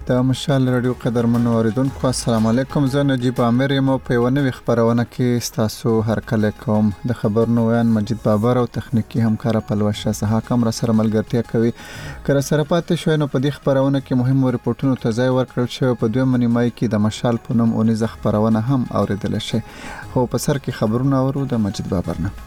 د مشال رادیو قدرمنو اوریدونکو السلام علیکم. زه نجیب عامر یم په یو نوې خبرونه کې تاسو هرکله کوم. د خبرونو ویان مجید بابر او تخنیکی همکار پلوشه سه حکم را سره ملګرتیا کوي. کله سره پاتې شوي نو په دې خبرونه کې مهم ریپورتونو ته ځای ورکړل شوی. په دویم نیمای کې د مشال په نوم اونیزه خبرونه هم اوریدل شي. خو په سر کې خبرونه اورو د مجید بابر نه.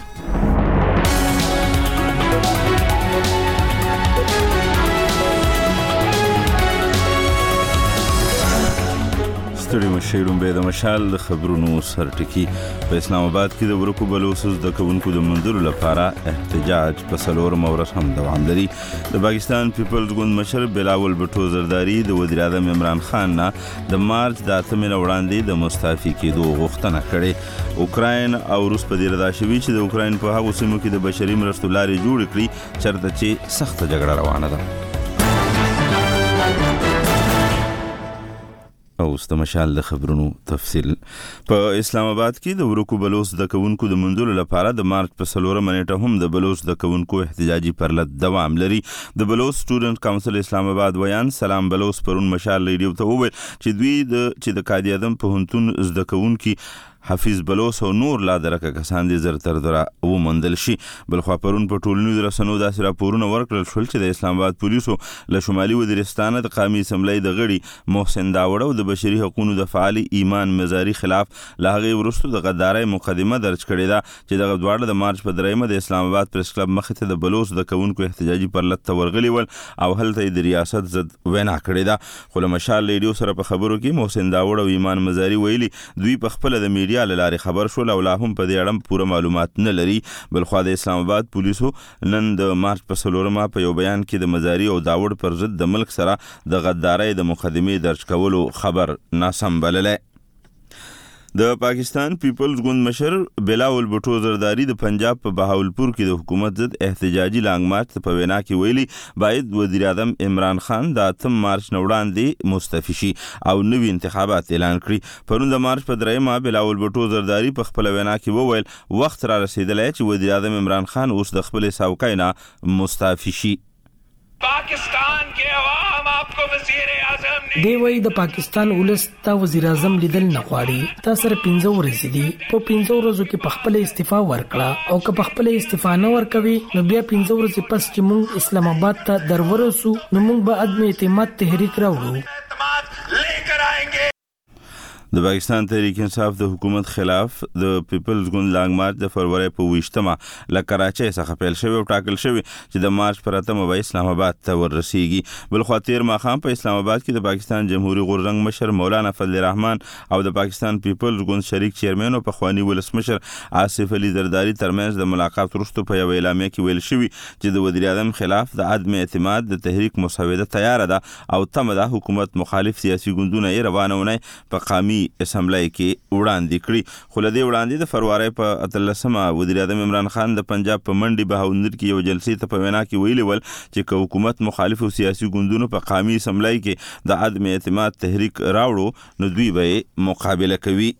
ستړي مشیرون به د مشال د خبرونو سرټکی. په اسلام آباد کې د ورکو بلوچستان د کوونکو د منځلو لپاره احتجاج په څلورم ورځ هم دوام لري. د پاکستان پیپلز ګوند مشر بلاول بټو زرداری د وزیر اعظم عمران خان نه د مارچ د 8 وړاندې د مستعفي کېدو غوښتنه کړې. اوکراین او روس په دې رضا شوي چې د اوکراین په هغو سیمو کې د بشري مرستو لارې جوړې کړي چېرته چې سخته جګړه روانه ده. اوس د مشال د خبرونو تفصیل. په اسلام آباد کې د ورکو بلوچ د کوونکو د منځلو لپاره د مارچ په 4 نیټه هم د بلوچ د کوونکو احتجاجي پرلط دوام لري. د بلوچ سټوډنټ کونسل اسلام آباد ویان سلام بلوچ پرون مشال ریډیو ته وویل چې دوی د قائد اعظم پوهنتون زده کوونکي حفیظ بلوچ او نور لا درکه کسان دي زر تر دره ومندل شي. بلخوا پرون په ټولنیزو رسنیو داسې راپورونه ورکړل شول چې د اسلام آباد پولیسو له شمالي وزیرستان د قومي اسمبلی د غړي محسن داوړ او د بشري حقوقو د فعال ایمان مزاری خلاف له هغې وروسته د غدارۍ مقدمه درج کړې ده چې دغه دواړه د مارچ په 3 د اسلام آباد پریس کلب مخې ته د بلوچ د کوونکو احتجاجي پرلط ته ورغلي ول او هلته د ریاست ضد وینا کړې ده. خو له مشال ریډیو سره په خبرو کې محسن داوړ او ایمان مزاری ویلي دوی په خپل د میډیا له لارې خبر شول او لا هم په دې اړه پوره معلومات نه لري. بلخوا د اسلام آباد پولیسو نن د مارچ په 4 په یو بیان کې د مزاری او داوړ پر ضد د ملک سره د غدارۍ د مقدمې درج کولو خبر ناسم بللی. د پاکستان پیپلز ګوند مشر بلاول بټو زرداری د پنجاب په بهاولپور کې د حکومت ضد احتجاجي لانګ مارچ په وینا کې ویلي باید وزیر اعظم عمران خان د 8 مارچ وړاندې مستعفي شي او نوي انتخابات اعلان کړي. پرون د مارچ په 3 بلاول بټو زرداری په خپل وینا کې وویل وخت را رسیدلی چې وزیر اعظم عمران خان اوس د خپل څوکۍ نه مستعفي شي. पाकिस्तान के अवाम आपको वजीर आजम ने دی وای د پاکستان ولس ته وزیر اعظم لیدل نه غواړي. تا سره 15 ورځې دي. په 15 ورځو کې په خپل استعفا ورکړه او که په خپل استعفا نه ورکوي نو بیا 15 ورځې پس چې موږ اسلام آباد ته درورسو نو موږ به عدم اعتماد تحریک راوړو. اعتماد लेकर आएंगे. د پاکستان تحریک انصاف د حکومت خلاف د پیپلز ګوند لانګ مارچ د فروری په 28 له کراچۍ څخه پیل شوی او ټاکل شوی چې د مارچ پر 8 به اسلام آباد ته ورسیږي. بلخوا تیر ماښام په اسلام آباد کې د پاکستان جمهوریت غورځنګ مشر مولانا فضل الرحمن او د پاکستان پیپلز ګوند شریک چیرمن او پخوانی ولسمشر آصف علي زرداری ترمنځ د ملاقات وروسته په یو اعلامیه کې ویل شوی چې د وزیر اعظم خلاف د عدم اعتماد د تحریک مسوده تیار ده او تمه ده حکومت مخالف سیاسي ګوندونه یې روانونه په قومي اسمبلی کې وړاندې کړي. خو له دې وړاندې د فروری په 13 وزیر اعظم عمران خان د پنجاب په منډي بهاولپور کې یو جلسې ته په وینا کې ویلي ول چې که حکومت مخالف سیاسي ګوندونو په قومي اسمبلی کې د عدم اعتماد تحریک راوړو نو دوی به مقابله کوي.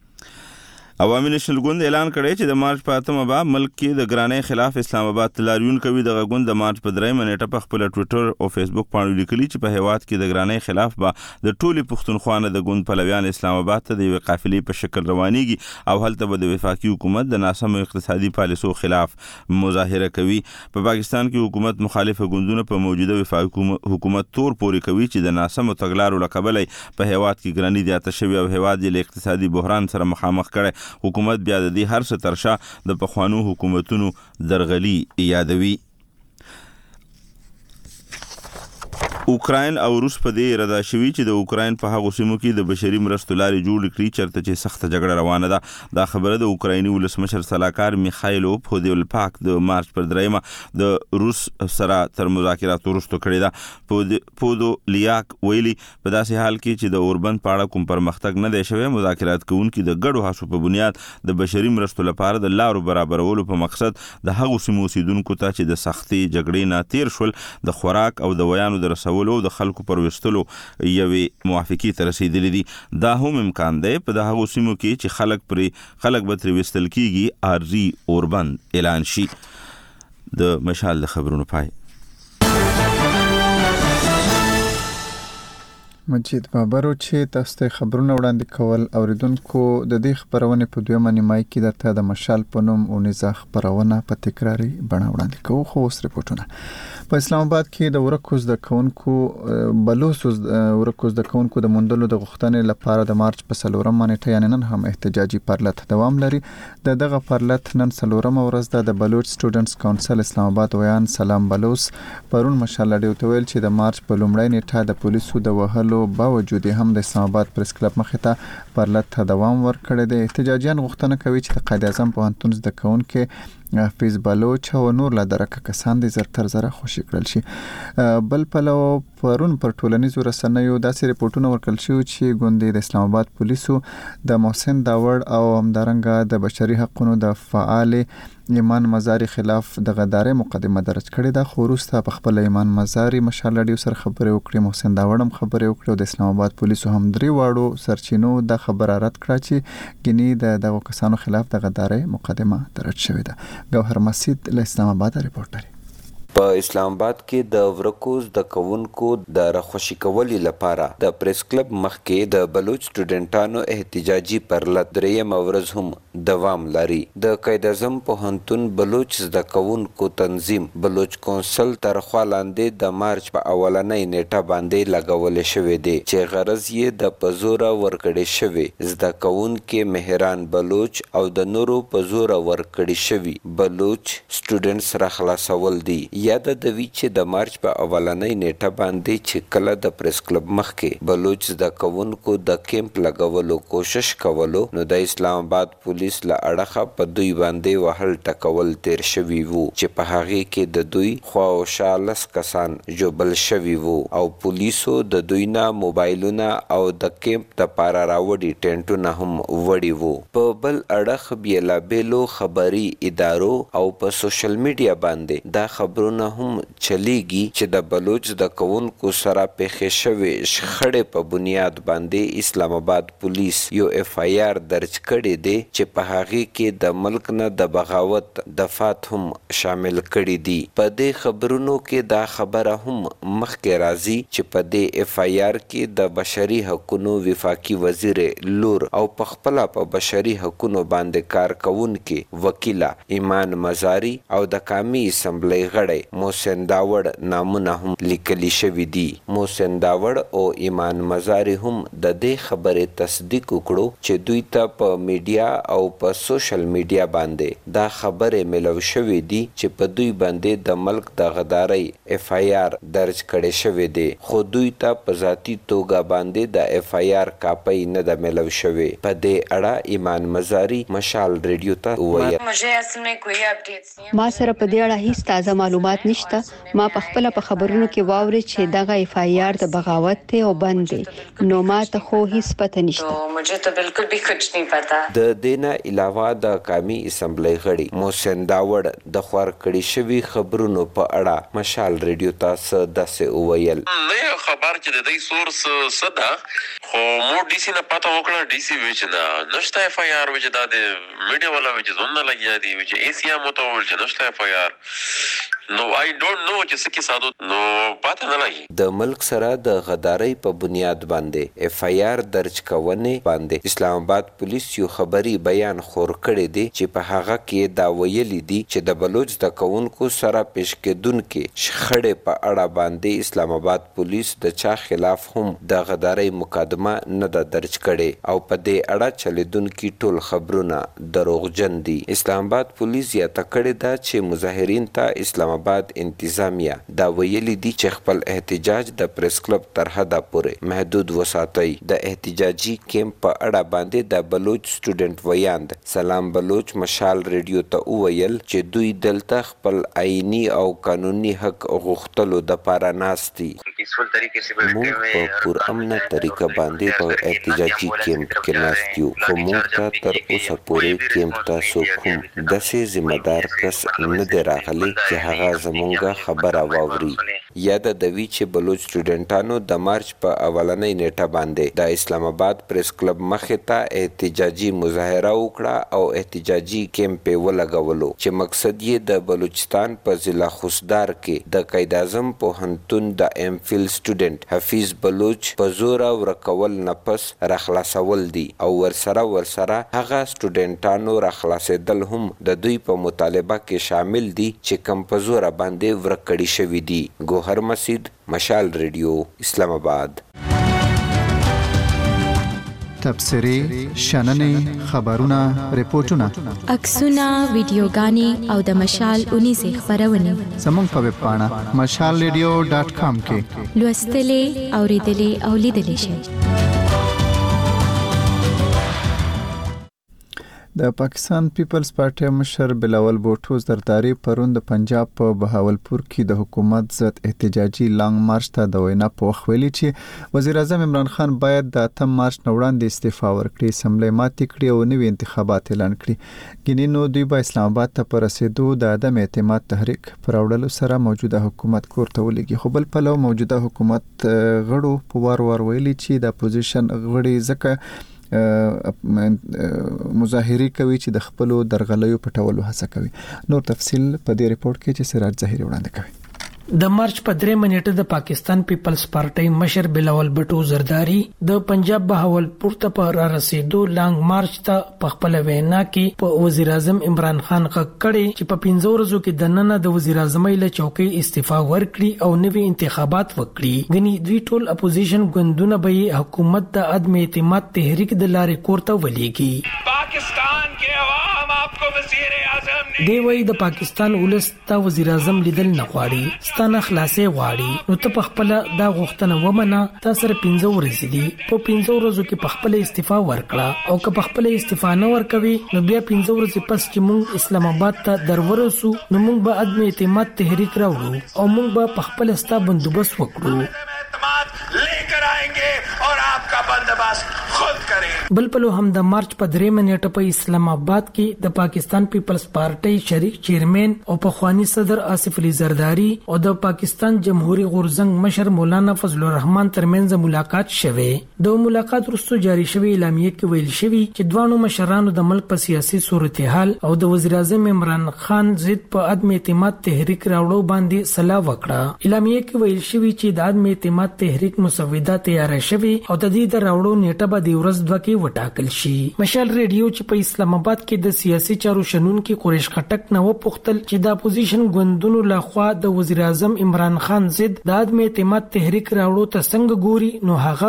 عوامي نشنل ګوند اعلان کړی چې د مارچ په 8 به ملک کې د ګرانۍ خلاف اسلام آباد لاریون کوي. د ګوند د مارچ په 3 نیټه په خپل ټوئیټر او فیسبوک باندې لیکلي چې په هیواد کې د ګرانۍ خلاف به د ټولي پښتونخوا د ګوند پلویان اسلام آباد ته د یو قافلې په شکل روانيږي او هلته به د وفاقي حکومت د ناسم اقتصادي پالیسو خلاف مظاهره کوي. په پاکستان کې حکومت مخالفه ګوندونه په موجوده وفاقي حکومت تور پوري کوي چې د ناسم تګلارو لقبلې په هیواد کې ګرانۍ زیاته شوی او هیواد یې اقتصادي بحران سره مخامخ کړي. حکومت بیا د دې هر څه ترشا د پخوانو حکومتونو درغلي یادوي. اوکراین او روس په دې رضا شوي چې د اوکراین په هغو سیمو کې د بشري مرستو لارې جوړې کړي چېرته چې سخته جګړه روانه ده. دا خبره د اوکرایني ولسمشر سلاکار میخایلو پودولپاک د مارچ پر 3 د روس سره تر مذاکراتو وروسته کړې ده. پودولیاک ویلي په داسې حال کې چې د اوربند په اړه کوم پرمختګ نه دی شوی مذاکرات کوونکي د ګډو هڅو په بنیاد د بشري مرستو لپاره د لارو برابرولو په مقصد د هغو سیمو اوسیدونکو ته چې د سختې جګړې نه تیر شول د خوراک او د ویانو د رسولو د خلکو پر وستلو یوې موافقې ته رسیدلې دي. دا هم امکان دی په د هغو سیمو کې چې خلک به ترې وستل کېږي عارضي اوربند اعلان شي. د مشال د خبرونو پای. مجید بابر چې تاسو ته خبرونه وړاندې کول اوریدونکو د دې خبرونه په دویمه نیمای کې درته د مشال په نوم اونیزه خبرونه په تکراری بڼه وړاندې کوو. خو اوس ریپورتونه په اسلام آباد کې د ورکوز د کونکو بلوچ ورکوز د کونکو د مندلو د غوښتنې لپاره د مارچ په 4 نیټه یعنی نن هم احتجاجي پرلط دوام لري. دغه پرلط نن 4 ورځ د بلوچ سټوډنټس کونسل اسلام آباد ویان سلام بلوچ پرون مشال لري ویل چې د مارچ په لومړۍ نیټه د پولیسو د وهلو باوجود هم د اسلام آباد پریس کلب مخې ته پرلط ته دوام ورکړی دی. احتجاجیان غوښتنه کوي چې د قائد اعظم پوهنتون زده کوونکي حفیظ بلوچ او نور لا درکه کسان د زرتر زره خوشی کړل شي. بل پلو پرون پر ټولنیزو رسنیو داسې ریپورتونه ورکړل شو چې ګوندې د اسلام آباد پولیسو د محسن داوړ او همدارنګه د بشري حقوقو د فعال ایمان مزاری خلاف د غدارې مقدمه درج کړې ده. خو وروسته په خپل ایمان مزاری مشال لري سره خبرې وکړې، محسن داوړ هم خبرې وکړې او د اسلام آباد پولیسو هم درې واړو سرچینو د خبره رد کړه چې ګینی دغه کسانو خلاف د غدارې مقدمه درج شوې ده. گوهر مسید له اسلام آباد ریپورټر. په اسلام آباد کې د ورکوز د کوونکو د رخصتي کولو لپاره د پریس کلب مخکې د بلوچ سټوډنټانو احتجاجي پرلط دریم ورځ هم دوام لري. د قائد اعظم پوهنتون بلوچ د کوونکو تنظیم بلوچ کونسل تر خوا لاندې د مارچ په اولنۍ نیټه باندې لګول شوې دي چې غرض یې د پزور ورکړې شوی زده کوونکي مهران بلوچ او د نورو پزور ورکړې شوی بلوچ سټوډنټس را خلاصول دي. یاد د وی چې د مارچ په اولنۍ نیټه باندې چې کله د پریس کلب مخکې بلوچ د کوونکو د کیمپ لګولو کوشش کولو نو د اسلام آباد پولیس له اړخه په دوی باندې وهل ټکول تیر شوی وو چې په هغه کې د دوی خواوشالس کسان جوبل شوی وو او پولیسو د دوی نه موبایلونه او د کیمپ د پارا راوړي ټینټونه هم وړي وو. په بل اړخ بیلا بیلو خبري ادارو او په سوشل میډیا باندې دا خبرونه هم چلیږي چې د بلوچ د کوونکو سره پیښې شوې شخړې په بنیاد باندې اسلام آباد پولیس یو اف آی آر درج کړی دی چې په هغه کې د ملک نه د بغاوت دفعات هم شامل کړي دي. په دې خبرونو کې دا خبره هم مخکې راځي چې په دې اف آی آر کې د بشري حقوقو وفاقي وزیر لور او په خپل په بشري حقوقو باندې کار کوونکي وکیل ایمان مزاری او د قومي اسمبلی غړی محسن داوړ نامونه هم لیکلي شوي دي. محسن داوړ او ایمان مزاری هم د دې خبرې تصدیق وکړو چې دوی ته په میډیا او په سوشل میډیا باندې دا خبرې ملو شوې دي چې په دوی باندې د ملک د غدارۍ اف آی آر درج کړي شوی دی خو دوی ته په ذاتی توګه باندې د اف آی آر کاپی نه د ملو شوی. په دې اړه ایمان مزاری مشال ریډیو ته وویل ما سره په دې اړه هیڅ تازه معلومات نشته. ما په خپل په خبرونو کې واوري چې دغه اف آی آر د بغاوت ته او باندې نو ما ته خو هیڅ پته نشته. د دینه علاوه د قومي اسمبلی غړي محسن داوړ د خور کړي شوی خبرونو په اړه مشال ریډیو ته داسې وویل. نه خبر چې د دې سورس صدا خو مو ډي سي نه پته وکړه ډي سي وچ نه نشته اف آی آر وچ دا د میډیا والا وچ زونه لګیا دي وچ ای سی ام ته ول چې نشته اف آی آر نو آی ډونټ نو چې څه کې سادو نو پته نه لګي. د ملک سره د غدارۍ په بنیاد باندې اف آی آر درج کونه باندې اسلام آباد پولیس یو خبري بیان خور کړی دی چې په هغه کې دا ویلي دي چې د بلوچ د کوونکو سره پیش کېدونکو شخړې په اړه باندې اسلام آباد پولیس د چا خلاف هم د غدارۍ مقدمه نه د درج کړي او په دې اړه چلیدونکو ټول خبرونه دروغجن دي. اسلام آباد پولیس یا تکړه دا چې مظاهرین ته اسلام آباد انتظامیه دا ویلي دي چې خپل احتجاج د پریس کلب تر حده پورې محدود وساتي. د احتجاجي کیمپ په اړه باندې د بلوچ سټوډنټ ویاند سلام بلوچ مشال ریډیو ته وویل چې دوی دلته خپل آئینی او قانوني حق غوښتلو د پاره ناستي. موږ په پرامنه طریقه باندې په احتجاجي کیمپ کې ناست یو خو موږ ته تر اوسه پورې کیمپ ته څوک هم داسې ذمہ دار کس نه دی راغلی چې هغه زمونږه خبره واوري. یاد دوی چې بلوچ سټوډنټانو د مارچ په اولنۍ نیټه باندې د اسلام آباد پریس کلب مخې ته احتجاجي مظاهره وکړه او احتجاجي کیمپ ولګولو چې مقصد یې د بلوچستان په ضلع خوسدار کې د قائد اعظم پوهنتون د ام فیل سټوډنټ حفیظ بلوچ په زور ورکول نفس راخلاصول دي او ورسره هغه سټوډنټانو راخلاصېدل هم د دوی په مطالبه کې شامل دي چې کم په زور باندې ورکړي شوي دي. ګوهر مسید، مشال ریډیو، اسلام آباد. تبصري، شننې، خبرونه، ریپورتونه، عکسونه، ویډیوګانې او د مشال 19 خبرونه زموږ په ویب پاڼه mashalradio.com کې لوستلې، اوریدلې او لیدلې شئ. د پاکستان پیپلز پارټي مشر بلاول بوټو زرداری پرون د پنجاب په بهاولپور کې د حکومت ضد احتجاجي لانګ مارچ ته د وینا په وخت ویلي چې وزیر اعظم عمران خان باید د 8 مارچ نه وړاندې استعفا ورکړي، سملې ماتې کړي او نوي انتخابات اعلان کړي. ګینې دوی به اسلام آباد ته پر رسیدو د عدم اعتماد تحریک پر وړلو سره موجوده حکومت کورته ولګي. خو بل پلو موجوده حکومت غړو په وار ویلي چې د اپوزیشن غړي ځکه مظاهره کوي چې د خپل درغلیو پټولو هڅه کوي. نور تفصيل په دې ریپورت کې چې سراج ظاهري وړاندې کوي. د مارچ په 3 منېټه د پاکستان پیپلز پارټي مشر بلاول بټو زرداری د پنجاب بهاولپور ته پر رسیدو لانګ مارچ ته په خپل وینا کې په وزیر اعظم عمران خان کړي چې په 15 ورځو کې د نن د وزیر اعظم له چوکۍ استعفا ورکړي او نوي انتخابات وکړي. غني دوی ټول اپوزیشن ګوندونه به حکومت د عدم اعتماد تحریک د لارې کوړته ولېږي. पाकिस्तान के अवाम आपको वज़ीर आज़म ने دی وای د پاکستان ولس ته وزیر اعظم لیدل نه غواړي، ستانه خلاصې غواړي. نو ته په خپل دا غوښتنه ومنه. تاسو سره 15 ورځې دي، په 15 ورځو کې په خپل استعفا ورکړه او که په خپل استعفا نه ورکوي نو بیا 15 ورځې پس چې موږ اسلام آباد ته درورسو نو موږ به عدم اعتماد تحریک راوړو او موږ به په خپل ستا بندوبست وکړو. लेकर आएंगे और आपका बंदोबस्त खुद करें. بل پلو هم د مارچ په 3 منېټه په اسلام آباد کې د پاکستان پیپلز پارټي شریک چیرمن او پخوانی صدر آصف علي زرداری او د پاکستان جمهوریت غورزنګ مشر مولانا فضل الرحمن ترمنځ ملاقات شوه. د ملاقات وروسته جاری شوی اعلامیه کې ویل شوی چې دوانو مشرانو د ملک په سیاسي صورتحال او د وزیر اعظم عمران خان ضد په عدم اعتماد تحریک راوړو باندې صلاح وکړه. اعلامیه کې ویل شوی چې د عدم اعتماد تحریک مسوده تیار شوی او د دې د راوړو نیټه به د ورځ دوه کې وټاکل شي. مشال ریډیو چې په اسلام آباد کې د سیاسي چارو شنون کې قریش خټک نه وپوښتل چې د اپوزیشن ګوندونو لخوا د وزیر اعظم عمران خان ضد د عدم اعتماد تحریک راوړو ته څنګه ګوري، نو هغه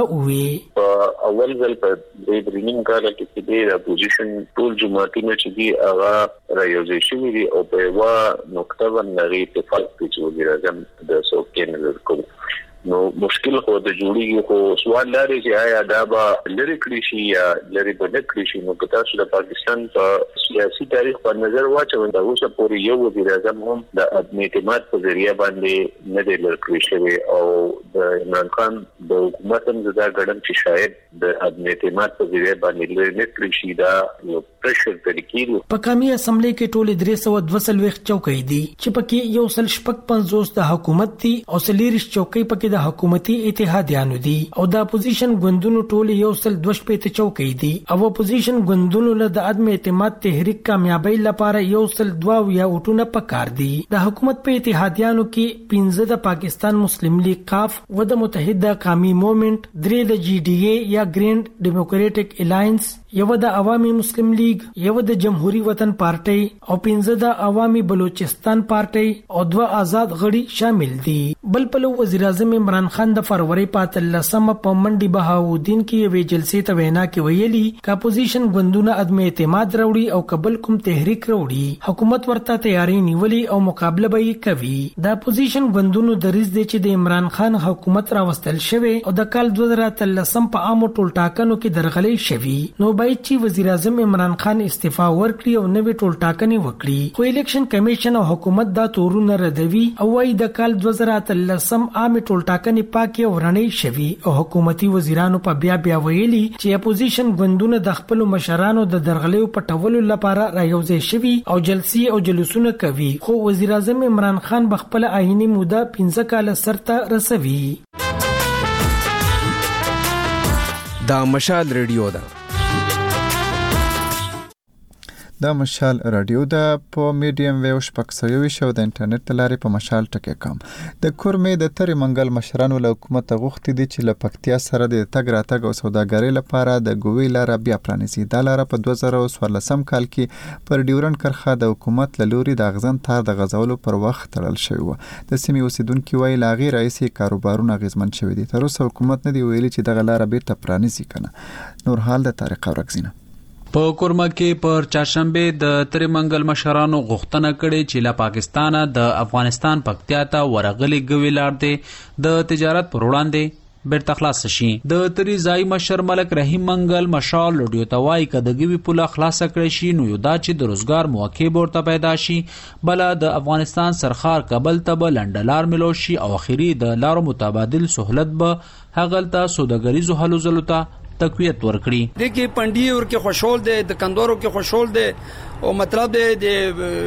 وی اول ځل په دې درینګ کال کې د اپوزیشن ټول جماعتونه چې دي هغه رايوځي شوی دي او په یو نقطه باندې اتفاق کوي چې وزیر اعظم د څوکۍ نه ورکوي. نو مشکل خو د جوړیږي، خو سوال لري چې آیا دا به لری کړی شي یا لری به نه کړی شي. نو که تاسو د پاکستان په سیاسي تاریخ په نظر واچوئ دا اوسه پورې یو وزیر اعظم هم د عدم اعتماد په ذریعہ باندې نه دی لری کړی شوی او د عمران خان د حکومت هم زدا ګډم چې شاید د عدم اعتماد په ذریعہ باندې لری نه کړی شي. دا یو پرشر طریقې په قومي اسمبلی کې ټول 322 چوکۍ دي چې پکې یو سل شپږ 50 د حکومت دي او سلیریش چوکۍ پکې د حکومتي اتحادیانو دي او د اپوزیشن ګوندونو ټول یو سل 2 چوکۍ دي او اپوزیشن ګوندونو له د عدم اعتماد تحریک کامیابی لپاره یو سل 2 یا وټونه پکار دي. د حکومت په اتحادیانو کې 15 د پاکستان مسلم لیگ کاف و د متحده قومي موومېنټ، 3 د جی ډی اے یا ګریند ډیموکریټک الاینس، یو د عوامي مسلم لیگ، یو د جمهوریت وطن پارټي او 15 د عوامي بلوچستان پارټي او 2 آزاد غړي شامل دي. بل پلو وزیر اعظم عمران خان د فروری په 13 په منډي بهاودین کې وی جلسې ته وینا کې ویلي چې اپوزیشن ګوندونه عدم اعتماد راوړي او قبل کوم تحریک راوړي حکومت ورته تیاری نیولي او مقابله به کوي. د اپوزیشن ګوندونو دریځ دی چې د عمران خان حکومت راوستل شوی او د کال 2013 په عامو ټولټاکنو کې درغلې شوی. نو باید چې وزیر اعظم عمران خان استعفا ورکړي او نوې ټولټاکنې وکړي. خو الیکشن کمیشن او حکومت دا تورونه ردوي او وايي د کال 2013 عامه ټولټاکنې ټاکنې پاکي او رڼې شوي او حکومتي وزیرانو په بیا ویلي چې اپوزیشن ګوندونه د خپل مشرانو د درغلیو پټولو لپاره رايوځي شوي او جلسې او جلوسونه کوي، خو وزیر اعظم عمران خان بخپل آئینی موده 15 کال سرته رسوي. دا مشال ریډیو ده. دا مشال رادیو ده په میډیم ویو شپږ شو د انټرنیټ لارې په مشال ټکی کوم. د کورمې د تری منګل مشرانو له حکومت غوښتي دي چې له پکتیا سره د تګ راتګ او سوداګرۍ لپاره د ګوي لاره بیا پرانیزي. دا لاره په 2014 کال کې پر ډیورن کرخه د حکومت له لوري د اغزن تار د غځولو پر وخت تړل شوی و. د سیمې اوسیدونکو وایي لاغي رئیسي کاروبارونه اغیزمن شوی دي. تر اوسه حکومت نه دی ویلي چې دغه لاره بیرته پرانیزي کنه. نور حال د طارق ورکزینه په کورما کې پر چاشنبه د تریمنګل مشرانو غوښتنه کړې چې له پاکستانه د افغانستان پکتیا ته ورغلي ګوي لار دی د تجارت پر وړاندې بیرته خلاص شي. د تری ځای مشر ملک رحیم منګل مشال لډیو توای ک د ګوي پوله خلاص کړی شي نو یو دا چې د روزګار مواقع ورته پیدا شي، بل د افغانستان سرخار کابل ته بلندلار ملو شي او اخیری د لارو متبادل سہولت به هغلته سوداګریزو حلو زلوتا تقویت ورکړي. دیکھیے پنډي ورکه خوشحال دي، د کندورو کې خوشحال دي او مطلب دی د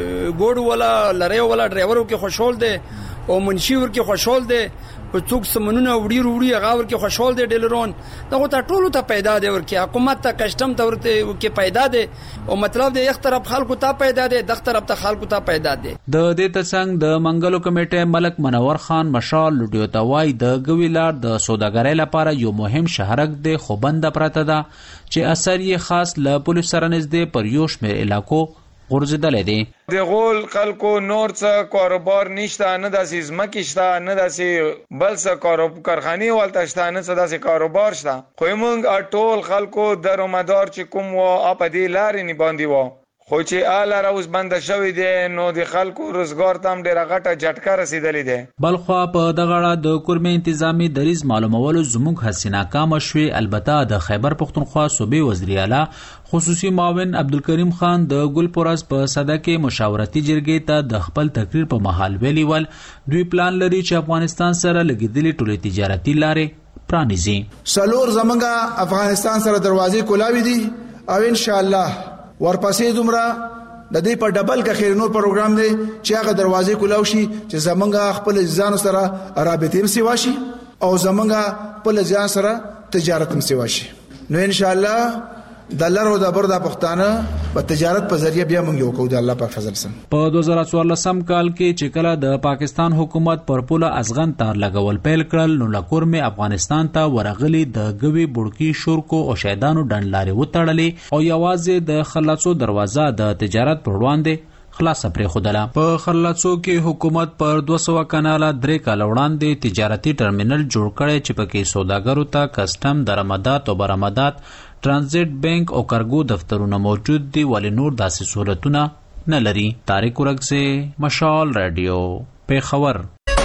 ګوډ ولا لری ولا ډرایورو کې خوشحال دي او منشي ورکه خوشحال دي په څوک سمنونه وړي هغه ورکه خوشحال دي ډیلرون دغه ته ټولو ته پیدا دي ورکه حکومت ته کسٹم ته ورته کې پیدا دي او مطلب دی یک طرف خلکو ته پیدا دي د طرف ته خلکو ته پیدا دي. د دې ترڅنګ د منګلو کمیټه ملک منور خان مشال لډیو توای د ګویلار د سوداګرۍ لپاره یو مهم شهرک دی خو بند پراته ده چې اثر یې خاص ل پولیس سره نږدې پر یو شمېر علاقو غورځېدلې دي. د غول خلکو نور څه کاروبار نشته، نه داسې ځمکې شته، نه داسې بل څه کارخانې ولته شته، نه څه داسې کاروبار شته. خو موږ ټول خلکو درومدار چې کوم و په دې لارې نه باندې و خو چې آله راوس بند شوی دی نو د خلکو روزګار تام ډیره غټه جټکه رسیدلې ده. بلخوا په دغه اړه د کورمې انتظامی دریز معلومولو زموږ هڅې ناکامه شوې. البته د خیبر پختونخوا صوبې وزیر اعلی خصوصي معاون عبدالکریم خان د ګلپورز په صدا کې مشاورتي جرګې ته د خپل تقریر په محل ویلي ول دوی پلان لري چې افغانستان سره لګیدلې ټولې تجارتي لارې پرانیزي. سلور زمونږ افغانستان سره دروازې کولاوي دي او ان شاء الله ورپسې دومره د دې په ډبل کې خیر نور پروګرام دی چې هغه دروازې کولاو شي چې زمونږ خپل ځان سره رابطې هم سیوا شي او زمونږ خپل ځان سره تجارت هم سیوا شي. نو ان شاء الله د لارو د بردا پښتانه په تجارت په ذریعہ بیا موږ یو کوو د الله په فضل سره. په 2014 کال کې چې کله د پاکستان حکومت پر پوله ازغن تار لګول پیل کړل نو لکور مې افغانستان ته ورغلي د ګوي بړکی شورکو او شیدانو ډنډلارې وتړلې او یوازې د خلاصو دروازه د تجارت پر وړاندې خلاصه پرې خودله. په خلاصو کې حکومت پر 200 کناله 3 کال وړاندې تجارتي ټرمینل جوړ کړي چې پکې سوداګرو ته کسٹم درآمدات او برآمدات ټرانزیت بانک او کارګو دفترونه موجود دي ولی نور داسې سہولتونه نه لري. طارق ورکزه مشال رادیو پیښور.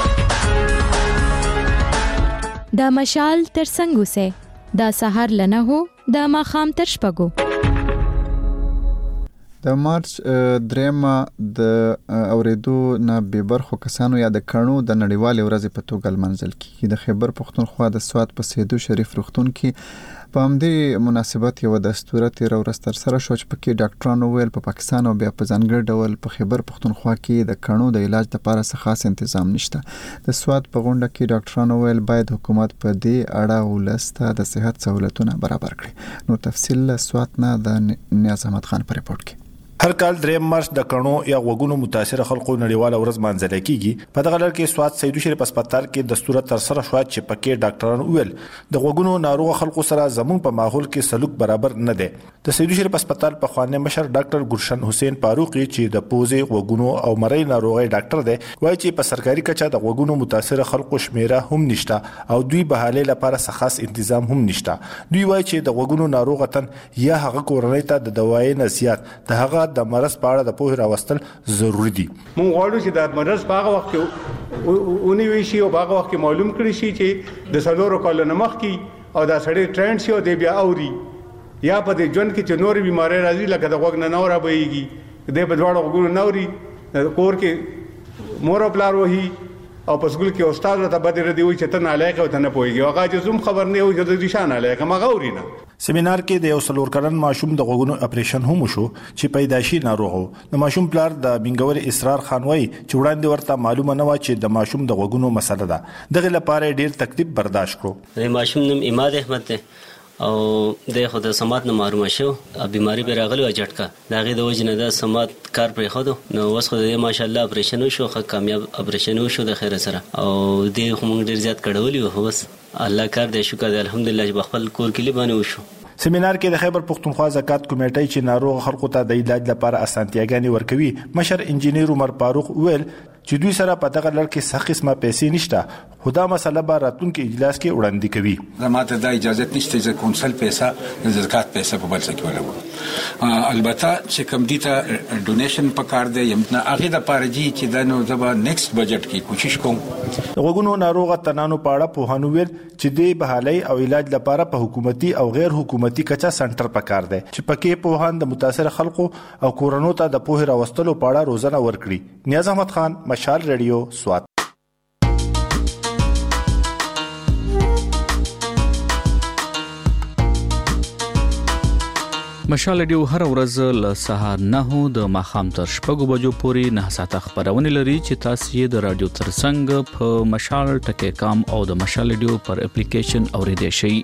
دا مشال تر څنګه سه دا سحر لنه هو دا ماخام تر شپګو. د مارچ درېمه د اوریدو نه به برخو کسانو یا د کڼو د نړیوالې ورځې په توګه لمانځل کیږي. د خیبر پختونخوا د سوات په سیدو شریف روغتون کې په همدې مناسبت یو دستور تیر ورځ تر سره شو چې پکې ډاکټرانو ویل په پاکستان او بیا په ځانګړي ډول په خیبر پختونخوا کې د کڼو د علاج لپاره څه خاص تنظیم نشته. د سوات په غونډه کې ډاکټرانو ویل باید حکومت په دې اړه ولسته د صحت سہولتونه برابر کړي. نو تفصیل سوات نه د نیاز احمد خان په ریپورت کې. هر کال 3 مارچ د کڼو یا غوګونو متاثر خلکو نړیواله ورځ مانځل کیږي. په دغه لړ کې سوات سیدو شریف هسپتال کې دستور تر سره شو چې پکې ډاکټرانو ویل د غوګونو ناروغ خلکو سره زمون په ماحول کې سلوک برابر نه دی. د سیدو شریف هسپتال په خوانه مشر ډاکټر ګلشن حسین فاروقي چې د پوزې غوګونو او مړی ناروغي ډاکټر دی وایي چې په سرکاري کچه د غوګونو متاثر خلکو شمیره هم نشته او دوی به حاله لپاره خاص تنظیم هم نشته. دوی وایي چې د غوګونو ناروغ تن یا هغه کورنۍ ته د دوايي نصيحت د هغه د مرض په اړه د پوهه راوستل ضروری دي. مونږ غواړو چې د مرض په هغه وخت کې اونې وی شي او په هغه وخت کې معلوم کړي شي چې د سلورو کالونو مخکې او دا سړی ټرند شي او د بیا اوري یا په دې ژوند کې چې نورې بیماری راځي لکه د غوږ نه نور بهيږي د په دواړو غوږونو نوري کور کې مور او پلار وਹੀ او په سکول کې استاد ته بده ردی وي چې ته نه لایق او ته نه پويږي هغه چې زوم خبر نه وي چې د نشانه لایق ما غوري نه. سیمینار کې د یو څلور کلن ماشوم د غوګونو اپریشن هم شو چې پیدایشي ناروغ و. د ماشوم پلار د بنګور اسرار خان وای چې وړاندې ورته معلومه نه و چې د ماشوم د غوګونو مسله ده. دغه لپاره ډیر تکلیف برداشت کړو. د ماشوم نوم اماد احمد ته او د خود سمات نه معلومه شو بیماری به راغلی و جټکا داغه د وجنه د سمات کار پرې خو نو وس خو د ماشاءالله اپریشن شو خو کامیاب اپریشن شو د خیر سره او د هم ډیر زیات کړولې و بس الله کار دې شکر دې الحمدلله چې بخپل کور کې لبانه وشو. سیمینار کې د خیبر پختونخوا زکات کمیټې چې ناروغ خلکو ته د علاج لپاره اسانتیاګانې ورکوي مشر انجینیر عمر فاروق ویل چې دوی سره په دغه لړ کې سخت قسمه پیسې نشته خو دا مسله به راتلونکي اجلاس کې وړاندې کوي. زماته د اجازه نشته چې کونسل پیسې د زکات پیسې په بل څه کې ولګو. البته چې کوم دي ته ډونیشن پکار دی یمنه هغه د پارجي چې د نو زبا نیکسټ بجټ کې کوشش کوم. وګونو ناروغ تنانو پاړه په هنویر چې د بحالي او علاج لپاره په حکومتي او غیر حکومتي کچا سنټر پکار دی چې پکې په هان د متاثر خلکو او کورونو ته د پوهه راوستلو پاړه روزنه ورکړي. نیاز احمد خان مشال ریډیو سوات. مشال ریډیو هر ورځ له سهار 9 د ماښام تر 6 بجو پورې 9 ساعته خبرونه لري چې تاسو یې د رادیو ترڅنګ په مشال ټکی کام او د مشال ریډیو پر اپلیکیشن اوریدئ شئ.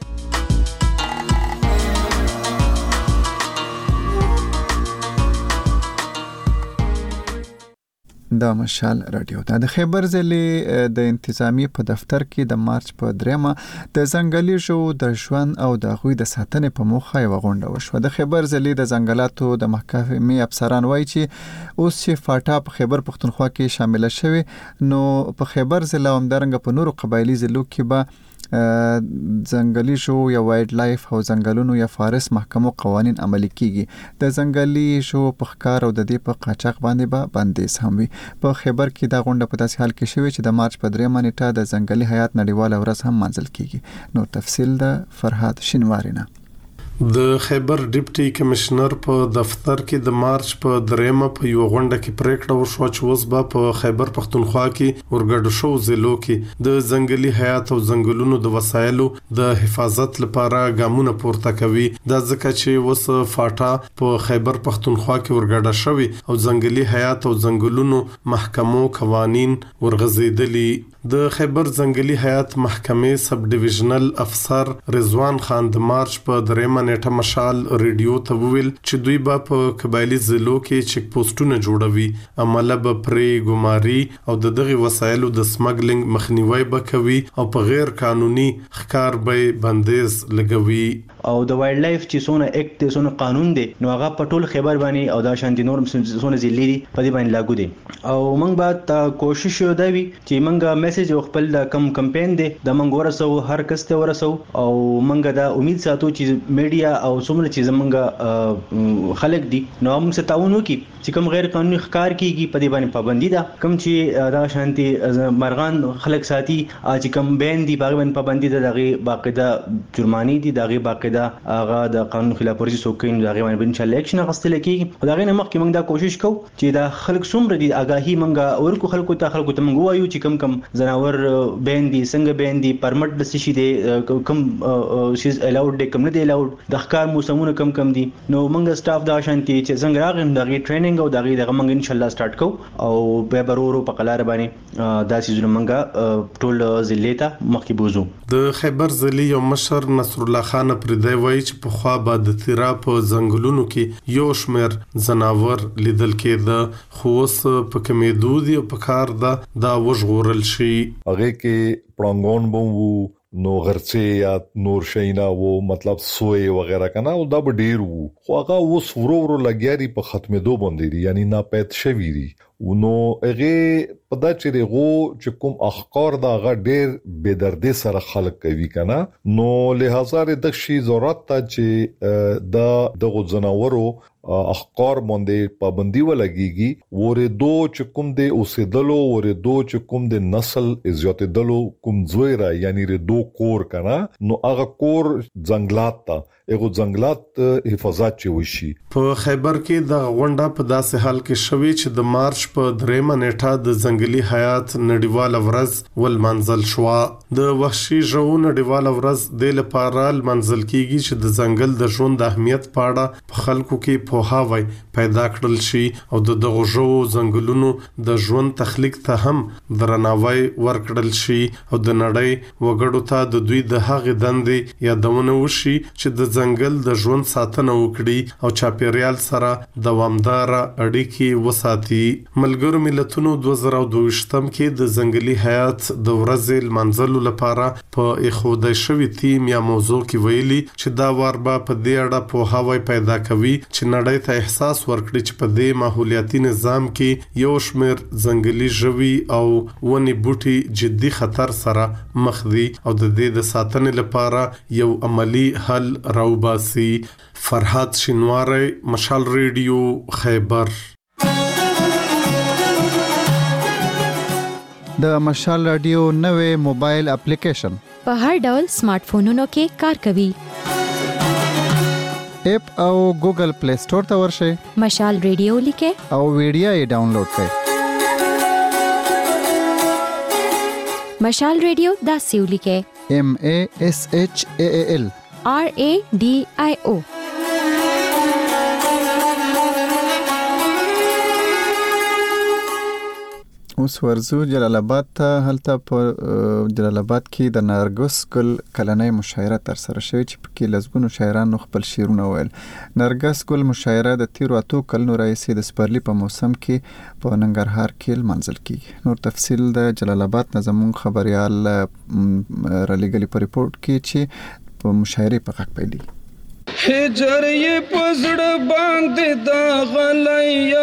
د مشال رادیو د خیبر ضلع د انتظامی په دفتر کې د مارچ په 3 د ځنګلي ژوو د ژوند او د غوي د ساتنې په موخه یو غونډه وشوه. د خیبر ضلع د ځنګلاتو د محکمې افسران وایي چې اوس چې فاټا په خیبر پختونخوا کې شامل شوی نو په خیبر ضلع همدارنګه په نورو قبایلی ضلعو کې به ځنګلي ژوو یا وایلډ لایف او ځنګلونو یا فارست محکمو قوانين عملي کیږي. د ځنګلي ژوو په ښکار او د دې په قاچاق باندې به بندیز هم وي. په خیبر کې دا غونډه په داسې حال کې شوې چې د مارچ په 3 نیټه د ځنګلي حیات نړیواله ورځ هم منځل کیږي. نو تفصیل د فرهاد شینواری نه. د خیبر ډیپټي کمشنر په دفتر کې د مارچ په 3 په یو غونډه کې پریکړه وشوه چې اوس به په خیبر پختونخوا کې ورګډ شو ضلعو کې د ځنګلي حیات او ځنګلونو د وسایلو د حفاظت لپاره ګامونه پورته کوي. دا ځکه چې اوس فاټا په خیبر پختونخوا کې ورګډ شوی او ځنګلي حیات او ځنګلونو محکمو قوانين ورغزیدلي. د خیبر ځنګلي حیات محکمې سب ډیویژنل افسر رضوان خان د مارچ په 3 نیټه مشال ریډیو ته ویل چې دوی به په قبایلی ضلعو کې چک پوسټونه جوړوي عمله به پرې ګماري او د دغه وسایلو د سمګلینګ مخنیوي به کوي او په غیر قانوني ښکار به بندیز لګوي. او د وایلډ لایف چې سونه اکټ د سونه قانون دی نو هغه په ټول خیبر باندې او دا شانتي نور سونه ضلع دي په دې باندې لاګو دي او موږ به کوشش وکړو چې موږ میسج خپل د کم کمپاین دی د موږ ورسو هر کس ته ورسو او موږ دا امید ساتو چې میډیا او څومره چې موږ خلک دي نو موږ ستاون وکړي چې کوم غیر قانوني ښکار کیږي په دې باندې پابندي ده کوم چې دا شانتي مرغان خلک ساتي چې کوم بین دي باغ باندې پابندي ده دغه باقاعده جرمانی دي دغه باقاعده هغه د قانون خلاف ورزي سوکین دغه باندې ان شاء الله اکشن غستل کیږي. دغه نه مخکې موږ دا کوشش کوو چې دا خلک څومره دي آگاهی موږ ورکو خلکو ته موږ وایو چې کم زناور بین دي څنګه بین دي پرمټ د شي دي کم شیز الاود دي کم نه دي الاود د ښکار موسمونه کم دي نو موږ سټاف دا شانتي چې څنګه راغیم دغه ټریننګ او دغه موږ ان شاء الله سٹارټ کوو او به برورو په قلار باندې دا سيزونه موږ ټول ضلع ته مخکې بوزو. د خیبر ضلع یو مشر نصر الله خان پردی وایي چې په خوا به د تیرا په ځنګلونو کې یو شمېر ځناور لیدل کېده خو اوس په کمیدو دي او په کار دا وژغورل شي. هغه کې پړنګون بم نو غرڅه یا نور شینا وو مطلب سوې وغیرہ کنه او دا ډیر وو خو هغه اوس ورو لګیاري په ختمېدو باندې دي یعنی ناپید شوی دي نو هغه پدا چې غو چې کوم اخکار دا غ ډیر بے سره خلق کوي کنه نو لہذا د شي ضرورت ته چې د دغه زناورو اخکار باندې پابندي ولګيږي ورېدو چې کوم د اوسېدلو ورېدو چې کوم د نسل زیاتېدلو کوم زویرا یعنی ردو کور کنه نو هغه کور ځنګلات ته یو ځنګلات حفاظت چې وشي. په خیبر کې د غونډه په داسې حال کې شوې چې د مارچ په 3 نیټه د ځنګلي حیات نړیواله ورځ ولمنځل شو. د وحشي ژوو نړیواله ورځ د لپاره منځل کیږي چې د ځنګل د ژوند د اهمیت په اړه په خلکو کې پوهاوی پیدا کړل شي او د دغه ژوو ځنګلونو د ژوند تخلیق ته هم درناوی ورکړل شي او د نړۍ وګړو ته د دوی د هغې دندې یادونه وشي چې د ځنګل د ژوند ساتنه وکړي او چاپیریال سره دوامدار اړیکې وساتي. ملګرو ملتونو 2022 کې د ځنګلي حیات د ورځې لمانځلو لپاره په اخوده شوی تیم یا موضوع کې ویلي چې دا وار به په دې اړه پوهاوی پیدا کوي چې نړۍ ته احساس ورکړي چې په دې ماحولیاتي نظام کې یو شمېر ځنګلي ژوي او ونې بوټي جدي خطر سره مخ دي او د دې د ساتنې لپاره یو عملی حل راوباسي. فرحات شینواری، مشال ریډیو، خیبر. د مشال رادیو نوې موبایل اپلیکیشن په هر ډول سمارټ فونونو کې کار کوي. اپ او ګوګل پلی سٹور ته ورشئ، مشال ریډیو لیکه او ویډیو یې ډاونلوډ کړئ. مشال ریډیو دا سیو لیکه MASHAAL RADIO. اوس ورزو جلال آباد ته. هلته په جلال آباد کې د نرګس ګل کلنۍ مشاعره تر سره شوې چې پکې لزګونو شاعرانو خپل شعرونه ویل. نرګس ګل مشاعره د تیرو 8 کلونو راهیسې د سپرلي په موسم کې په ننګرهار کې لمانځل کیږي. نور تفصیل د جلال آباد نه زموږ خبريال رالېګلي په ریپورت کې چې په مشاعره په حق پیلي. هجر یہ پزڑ باندھ دا غلیا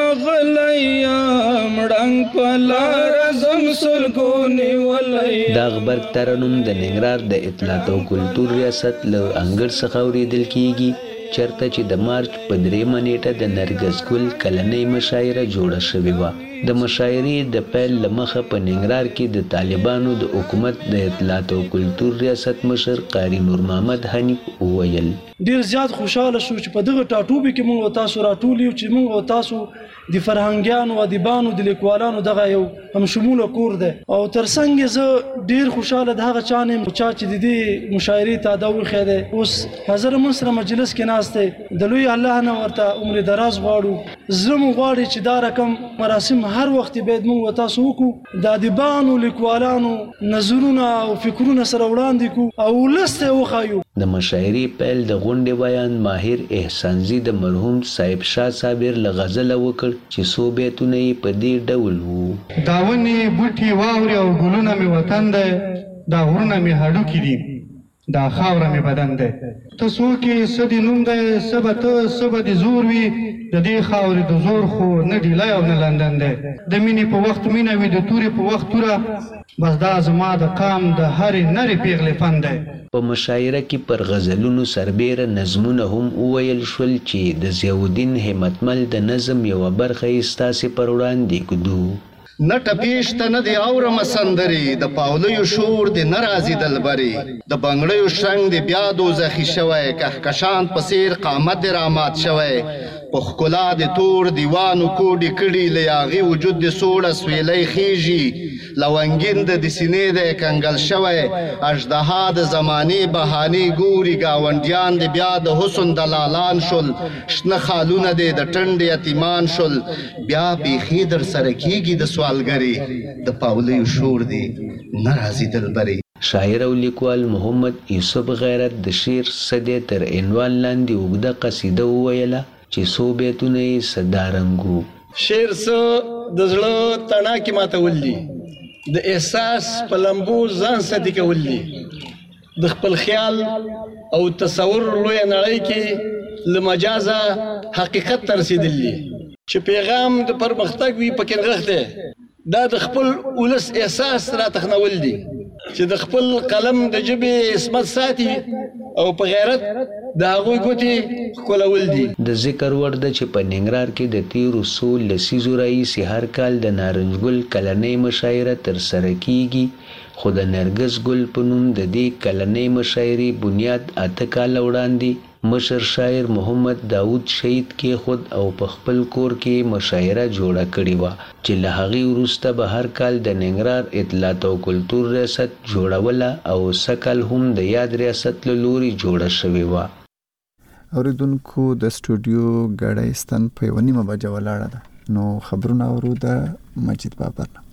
مغلیا مړنګ پلا رزم سلګونی ولیا. دا خبر ترنم د ننګرهار د اطلاعات او کلتور ریاست له انګړ څخه اوریدل کیږي چرته چې د مارچ په 3 نیټه د نرګس ګل کلنۍ مشاعره جوړه شوې و. د مشاعرې د پیل لمخه په ننګرهار کې د طالبانو د حکومت د اطلاعات او کلتور ریاست مشر قاری نور محمد حنیف وویل ډیر زیات خوشاله شو چې په دغه ټاټوبي کې موږ تاسو راټولیو چې موږ تاسو د فرهنګیانو او ادیبانو د لیکوالانو دغه یو هم شموله کور ده او ترڅنګ زه ډیر خوشاله د هغه چانه چې د دې مشاعرې ته دا وخه ده. اوس حضرت منصر مجلس کې ناشته د لوی الله نه ورته عمر دراز غواړو. زمو غواړي چې دا رقم مراسم هر وخت باید موږ تاسو وکړو د ادیبانو لیکوالانو نظرونه او فکرونه سره وړاندې کو او لسته وخایو. د مشاعرې پیل د غونډې بیان ماهر احسانزي د مرحوم صاحب شاه صابر له غزل وکړ چې څو بیتونه یې په دې ډول وو. داونې بوټي واوري او ګلونه مې وطن ده، دا غرونه مې هډوکي دي، دا خاوره مې بدن ده. ته څوک یې څه دې نوم دی، څه به ته څه به دې زور وي، د دې خاورې د زور خو نه ډیلی او نه لندن دی. د مینې په وخت مینه وي، د تورې په وخت توره، بس دا زما د قام د هرې نرې پیغلې فن دی. په مشاعره کې پر غزلونو سربیره نظمونه هم وویل شول چې د ضیاءالدین همتمل د نظم یوه برخه یې ستاسې پر وړاندې ږدو. نه ټپیش ته نه دی اورم سندرې، د پاولیو شور دی نه راځي دلبرې، د بنګړیو شرنګ دی بیا دوزخي شوی، کهکشان په څېر قامت دی رامات شوی، په ښکلا د تور دیوانو کوډې کړي، له یاغي وجود د سوړه سویلی خیږي، لونګین د سینې دی کنګل شوی، اژدها د زمانې بهانې ګوري، ګاونډیان دی بیا د حسن دلالان شول، شنه خالونه دی د ټنډ یتیمان شول، بیا بیخي در سره کیږي د سوالګرې، د پاولیو شور دی نه راځي دلبرې. شاعر او لیکوال محمد یوسف غیرت د شعر صدې تر عنوان لاندې اوږده قصیده وویله چې څو بیتونه یې صدارنګو. شعر څه د زړه تڼاکې ماتول دي، د احساس په لمبو ځان سدي کول دي، د خپل خیال او تصور لویه نړۍ کې له مجازه حقیقت ته رسېدل دي چې پیغام د پرمختګ وي پکې نغښتی. دا د خپل ولس احساس را تخنول دي چې د خپل قلم د ژبې عصمت ساتي او په غیرت د هغوی ګوتې ښکلول دي. د ذکر وړ ده چې په ننګرهار کې د تیرو څو لسیزو راهیسې هر کال د نارنج ګل کلنۍ مشاعره ترسره کیږي، خو د نرګس ګل په نوم د دې کلنۍ مشاعرې بنیاد 8 کاله وړاندې مشر شاعر محمد داود شهید کې خود او په خپل کور کې مشاعره جوړه کړې وه چې له هغې وروسته به هر کال د ننګرهار اطلاعات او کلتور ریاست جوړوله او سکل هم د یاد ریاست له لوري جوړه شوې وه. اوریدونکو د سټوډیو ګړۍ ستن په 1:30 بجه ولاړه ده، نو خبرونه اورو د مجید بابر نه.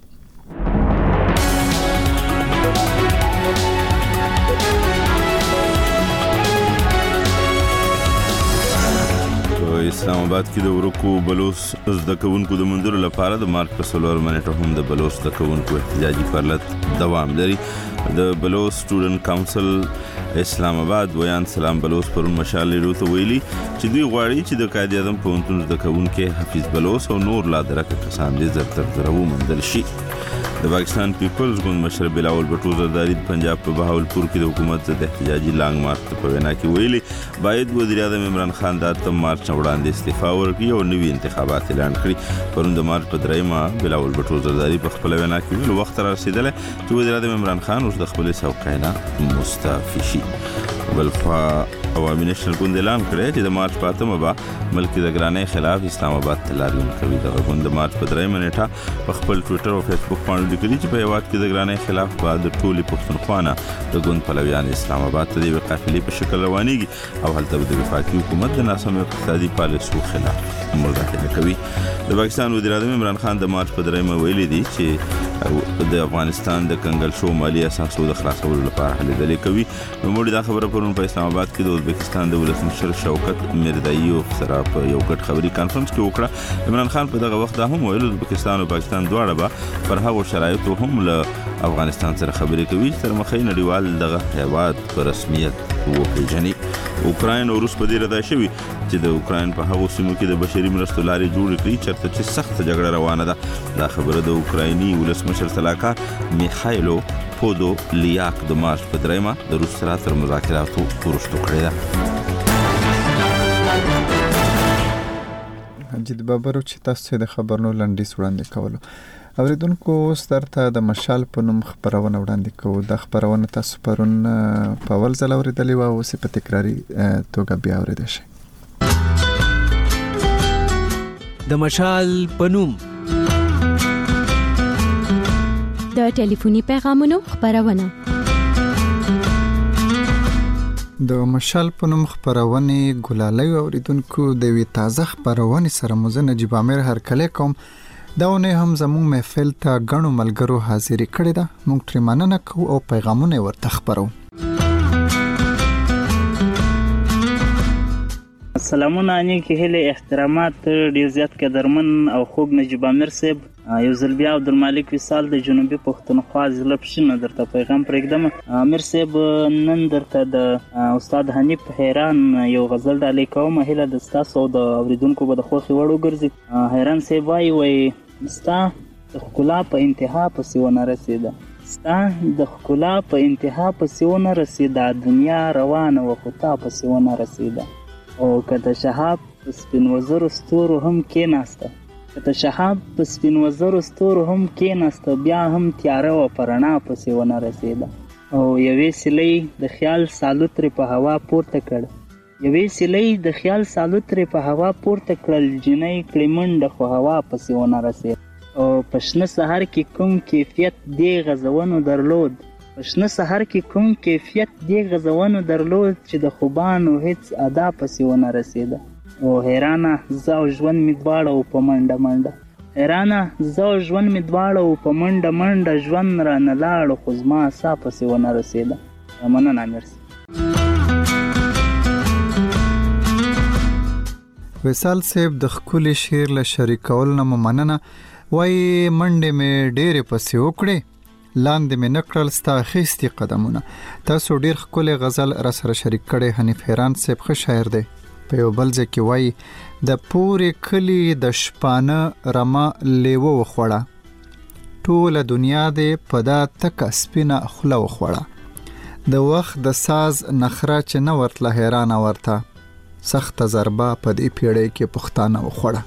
اسلام آباد کې د ورکو بلوچ زده کوونکو د مندلو لپاره د مارچ په 4 منېټه هم د بلوچ زده کوونکو احتجاجي فعالیت دوام لري. د بلوچ سټوډنټ کونسل اسلام آباد ویان سلام بلوچ پرون مشال لرو ته ویلي چې دوی غواړي چې د قائد اعظم پوهنتون زده کوونکي حفیظ بلوچ او نور لا درکه کسان دې زر ومندل شي. د پاکستان پیپلز ګوند مشر بلاول بټو زرداری د پنجاب په بهاولپور کې د حکومت ضد احتجاجي لانګ مارچ په وینا کې ویلي باید وزیر اعظم عمران خان د اتم مارچ وړاندې استعفا ورکړي او نوي انتخابات اعلان کړي. پرون د مارچ په 3 بلاول بټو زرداری په خپل وینا کې ویل وخت را رسیدلی چې وزیر اعظم عمران خان اوس د خپل څوکۍ مستعفي شي. بلخوا عوامي نېشنل ګوند اعلان کړی چې د مارچ په 8 به ملک د ګرانۍ خلاف اسلام آباد ته لاریون کوي. دغه ګوند د مارچ په 3 منېټه په خپل ټویټر او فیسبوک باندې لیکلي چې په هیواد کې د ګرانۍ خلاف به د ټولې پښتونخوا نه د ګوند پلویان اسلام آباد ته د یوې قافلې په شکل روانېږي او هلته به د وفاقي حکومت د ناسمو اقتصادي پالیسیو خلاف مظاهره کوي. د پاکستان وزیر اعظم عمران خان د مارچ په 3 ویلي دي چې د افغانستان د کنګل شو مالی اساسو د خلاصولو لپاره هلې ځلې کوي. نوموړي دا خبره پرون په اسلام آباد کې د ازبکستان د ولسمشر شوکت میرداییوف سره په یو ګډ خبري کانفرنس کې وکړه. عمران خان په دغه وخت دا هم ویل ازبکستان او پاکستان دواړه به پر هغو شرایطو هم له افغانستان سره خبرې کوي چې تر مخې نړیوال دغه هیواد په رسمیت وپېژني. اوکراین او روس په دې رضا شوي چې د اوکراین په هغو سیمو کې د بشري مرستو لارې جوړې کړي چېرته چې سخته جګړه روانه ده. دا خبره د اوکرایني ولسمشر سلاکار میخایلو پودولیاک د مارچ په 3 د روس سره تر مذاکراتو وروسته کړې ده. مجید بابر چې تاسو د خبرونو لنډیز وړاندې کولو. اوریدونکو اوس درته د مشال په نوم خبرونه وړاندې کوو. د خبرونه تاسو پرون په اول ځل اوریدلې وه، اوس په تکراري توګه بیا اوریدلی شئ. د مشال په نوم د ټلیفوني پیغامونو خبرونه. د مشال په نوم خبرونه ګلالی اوریدونکو د وی تازه خبرونه سره مو زه نجیب عامر هرکلی کوم. دا ونه هم زموږ محفل ته غنو ملګرو حاضری کړی ده. موږ ترې مننه کوو او پیغامونه ورته خبرو. سلامونه نیکی هیله احترامات ډیر زیات قدرمن او خوږ نجیب عامر صاحب. یو ځل بیا عبدالمالک وصال د جنوبي پښتونخوا ضلع پښینه درته پیغام پرېږدم. عامر صاحب نن درته د استاد حنیف حیران یو غزل ډالۍ کوم. هیله د ستاسو او د اوریدونکو به د خوښې وړ وګرځي. حیران صاحب وایي ستا د ښکلا په انتها پسې ونه رسېده، ستا د ښکلا په انتها پسې ونه رسېده، دنیا روانه وه خو تا پسې ونه رسېده. او که د شهاب په سپین وزرو ستورو هم کېناسته، که د شهاب په سپین وزرو ستورو هم کېناسته، بیا هم تیاره وه په رڼا پسې ونه رسېده. او یوې سیلۍ د خیال سالو ترې په هوا پورته کړ، یوې سیلۍ د خیال سالو ترې په هوا پورته کړل، جنۍ کړې منډه خو هوا پسې ونه رسېد. او په شنه سهار کې کوم کیفیت دې غزونو درلود، په شنه سهار کې کوم کیفیت دې غزونو درلود، چې د خوبانو هیڅ ادا پسې ونه رسېده. او حیرانه زه او ژوند مې دواړه و په منډه منډه، حیرانه زه او ژوند مې دواړه و په منډه منډه، ژوند رانه لاړو خو زما سا پسې ونه رسېده. مننه مرسي. وصال صاحب د ښکلي شعر له شریکولو نه مننه. وایي منډې مې ډېرې پسې وکړې، لاندې مې نه کړل ستا اخیستي قدمونه. تاسو ډېر ښکلی غزل را سره شریک کړی. حنیف حیران صاحب ښه شاعر دی. په یو بل ځای کې وایي د پورې کلي د شپانه رمه لیوه وخوړه، ټوله دنیا دې په دا تکه سپینه خوله وخوړه، د وخت د ساز نخره چې نه ورتله حیران ورته سخت ضربه په دې پیړۍ کې پښتانه وخوړه.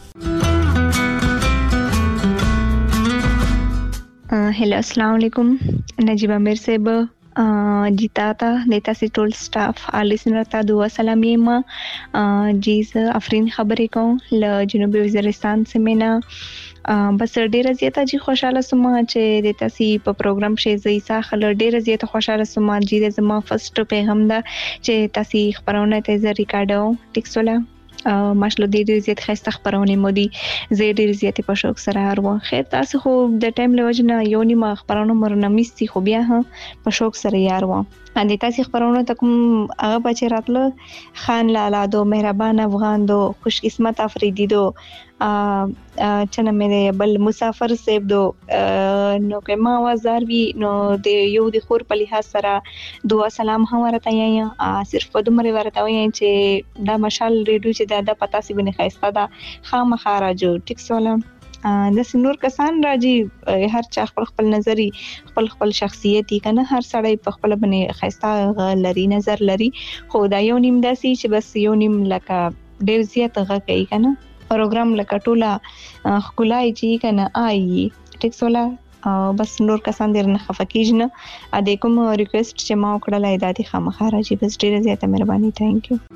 هلو السلام علیکم نجیب امیر صاحب جیتا تا دیتا سی ټول سټاف لیسنر ته دعا سلام یم جی ز افرین خبرې کوم ل جنوبي وزیرستان سیمنا بس ډیره زیاته جی خوشاله سم چې دیتا سی په پروګرام شې زیسا خل ډیره زیاته خوشاله سم جی د زما فرست پیغام دا چې تاسو خبرونه ته ز ریکارډو ټیکسولا ماشله ډیر زیات خسته خبرونه مودي زه ډیر زیات په شوق سره هرو خیر تاسو خو د ټایم لوجنه یو نیمه خبرونه مرنه میستي خو بیا په شوق سره یارو اندې تاسو خبرونه تکم هغه بچی راتله خان لالا دو مهربان افغان دو خوش قسمت افریدی دو چنه مې بل مسافر سیب دو نو که ما وزار وی نو د یو د خور په لحاظ سره دعا سلام هم ورته یا صرف په دومره ورته وای چې دا مشال ریډیو چې دا پتا سی بنه خایسته دا خامخا راجو ټیک سولم د سنور کسان راځي هر چا خپل نظری خپل شخصیتي کنه هر سړی په خپل باندې خایسته لري نظر لري خو دا یو نیم داسي چې بس یو نیم لکه ډیر زیات غږ کوي کنه پروګرام لکه ټوله خلای چې کنه آی ټیک سولا بس نور کسان ډیر نه خفقیږي نه ا دې کوم ریکوست چې ما وکړه لایداتي خامخا راځي بس ډیر زیاته مهرباني ثانک یو.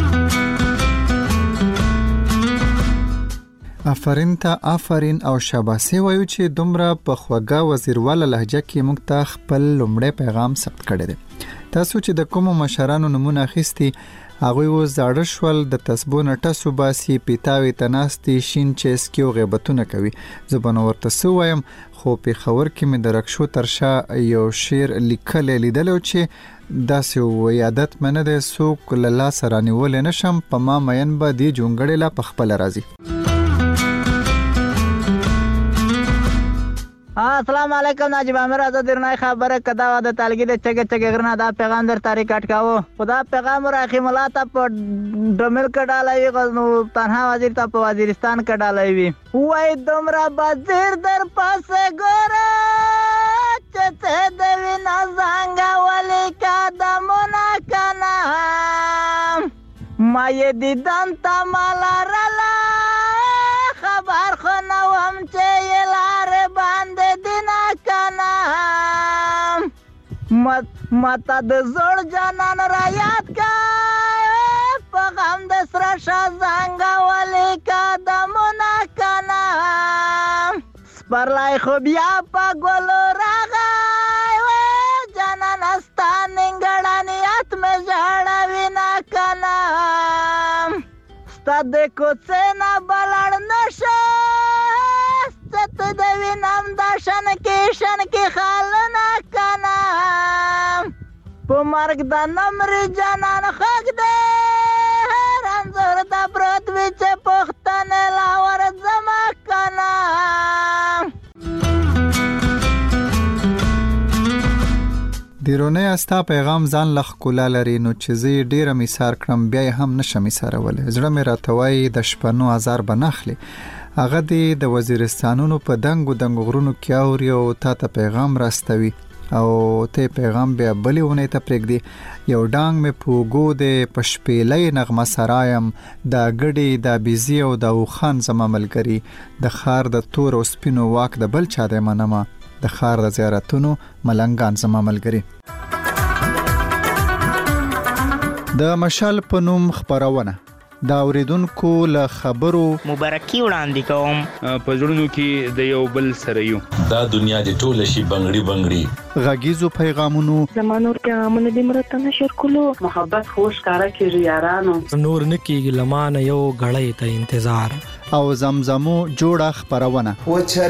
آفرین ته آفرین او شاباسي وایو چې دومره په خوږه وزیرواله لهجه کې موږ ته خپل لومړی پیغام ثبت کړی دی. تاسو چې د کومو مشرانو نمونه اخیستي هغوی و زاړه شول د تسبو نه ټسو باسي پیتاوي تناستي شین چسکي او غیبتونه کوي. زه به نو ورته څه وایم خو پېښور کې مې د رکشو تر شا یو شعر لیکلی لیدلی چې داسې عادت مې نه دی څوک له لاسه رانیولی نه شم په ما مین به دې جونګړې لا پخپله راځي. السلام علیکم ناجیب امیر آزاد درنای خبره کدا و د تالګي د چګ غرنا دا پیغام در تاریخ کټکاو خدا پیغام راخي ملاته په ډمل کډالای غنو تنها وزیر ته په وزیرستان کډالای وی وای دومره وزیر در پاسه ګوره چته د وینا څنګه ولې قدمونه کنه ما یې دیدن تا مالارلا خبر خو نو هم چې لار باندې دینا کنا ماتا د زړ جانان را یاد کا په غم د سره شازنګ ولې قدمونه کنا سپرلای خو بیا په ګلو راغی و جانان استان نګړانیات مې ژړا وینا کنا ستاد کو څنا بلړ نشه ست د وینم د شن کې خالنا کنا په مرګ د نمر جانان خګ دې رنځور د پروت وچ پختنه لاور زما کنا. دیرونه استا پیغام ځان لخ کولا لري نو چې زه ډیره میثار کړم بیا هم نشم میثارول زړه مې راتوي د شپنو هزار بنخلي هغه د وزیرستانونو په دنګو غرونو کې اوري او ته پیغام راستوي او ته پیغام بیا بلونه ته پرېږدي یو ډانګ مې پوګو د پشپېلې نغمه سرایم د ګډي د بيزي او د خان زما ملګری د خار د تور او سپینو واک د بل چا د منما د خار د زیارتونو ملنګان زما ملګری. د مشال په نوم خبرونه دا اوریدونکو له خبرو مبارکي وړاندې کوم په ژوندونو کې د یو بل سره یو دا دنیا د ټوله شي بنګړي غږیزو پیغامونو زمانور پیغامونه د مرته نشر کولو محبت خوش کارا کې یارانو نور نکیږي لمانه یو غړې ته انتظار او زمزمو جوړه خبرونه و چر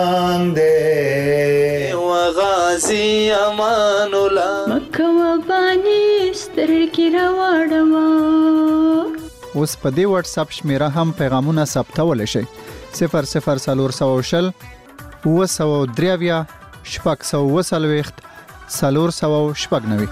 باندې و غازی امان الله مکه و باندې سترګې راوړم. اوس په دې واتس اپ شمیره هم پیغامونه ثبتول شي 00400 903 شپږ سلور سو شپږ.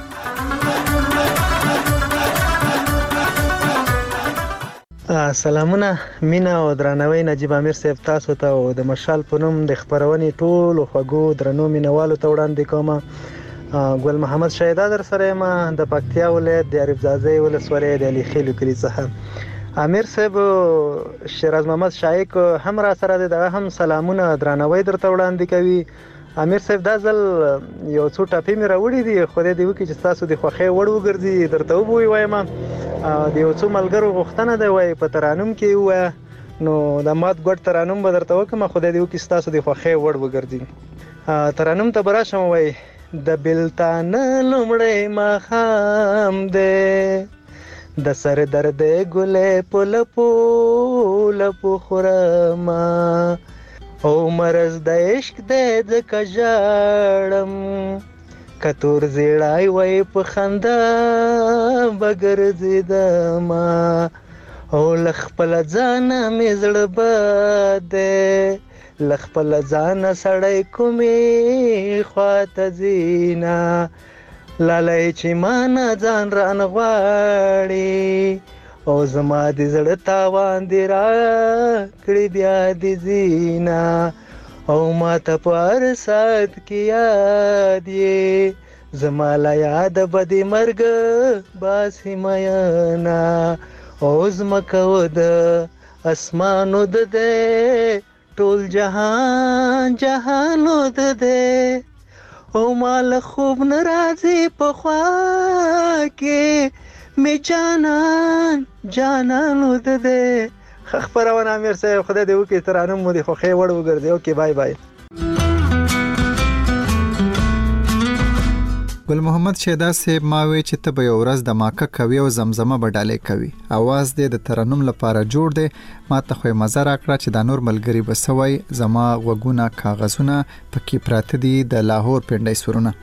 سلامونه مینا او درناوی نجیب امیر صاحب تاسو ته او د مشال په نوم د خبرونې ټول خوږو درنو مینوالو ته وړاندې کوم ګل محمد شهیدا در سره ما د پکتیا ولایت د عارف زاده ولسوالۍ د علي خیل کلی څخه. امیر صاحب شیراز محمد شایق هم را سره د هم سلامونه درناوی درته وړاندې کوي. امیر صاحب دا ځل یو څو ټاپې مې راوړي دي، خدای دې وکړي چې تاسو د خوښۍ وړ وګرځي. درته وبوي وایم د یو څو ملګرو غوښتنه ده وای په ترانم کې وای نو د مات ګډ ترانم به درته وکم، خدای دې وکړي تاسو د خوښۍ وړ وګرځي. ترانم ته براشم وای د بلتان لمړې ماخام دې د سر درد ګلې پلپو لپو خرما او مرز د عشق دې ځکه ژاړم کتور زیړای وای په خندا بګرځیدما او لخپل ځان مې زړه بده لخپل ځان سړی کومې خواته زینا لالای چې مانا ځان ران غواړي او زما د زړه تاوان دی را کړی بیا د زینا او ما ته پر سات کې یاد یې زما لا یاد بدی مرګ باسي میانا او زمکه ود اسمانو د دې ټول جهان جهانو د دې او مال خوب ناراضي په خوا کې می جانان جانانو د دې خبرونه امیر صاحب خدای دې وکړي ترانم مو دې خوخه وړ وګرځي. اوکې بای بای. ګل محمد شهدا صاحب ما وی چې ته به یو ورځ د ماکه کوي او زمزمه بډاله کوي، आवाज دې د ترنم لپاره جوړ دی. ما ته خو مزه راکړه چې د نور ملګری بسوي زما وګونه کاغذونه پکې پراته دي د لاهور پنډای سورونه.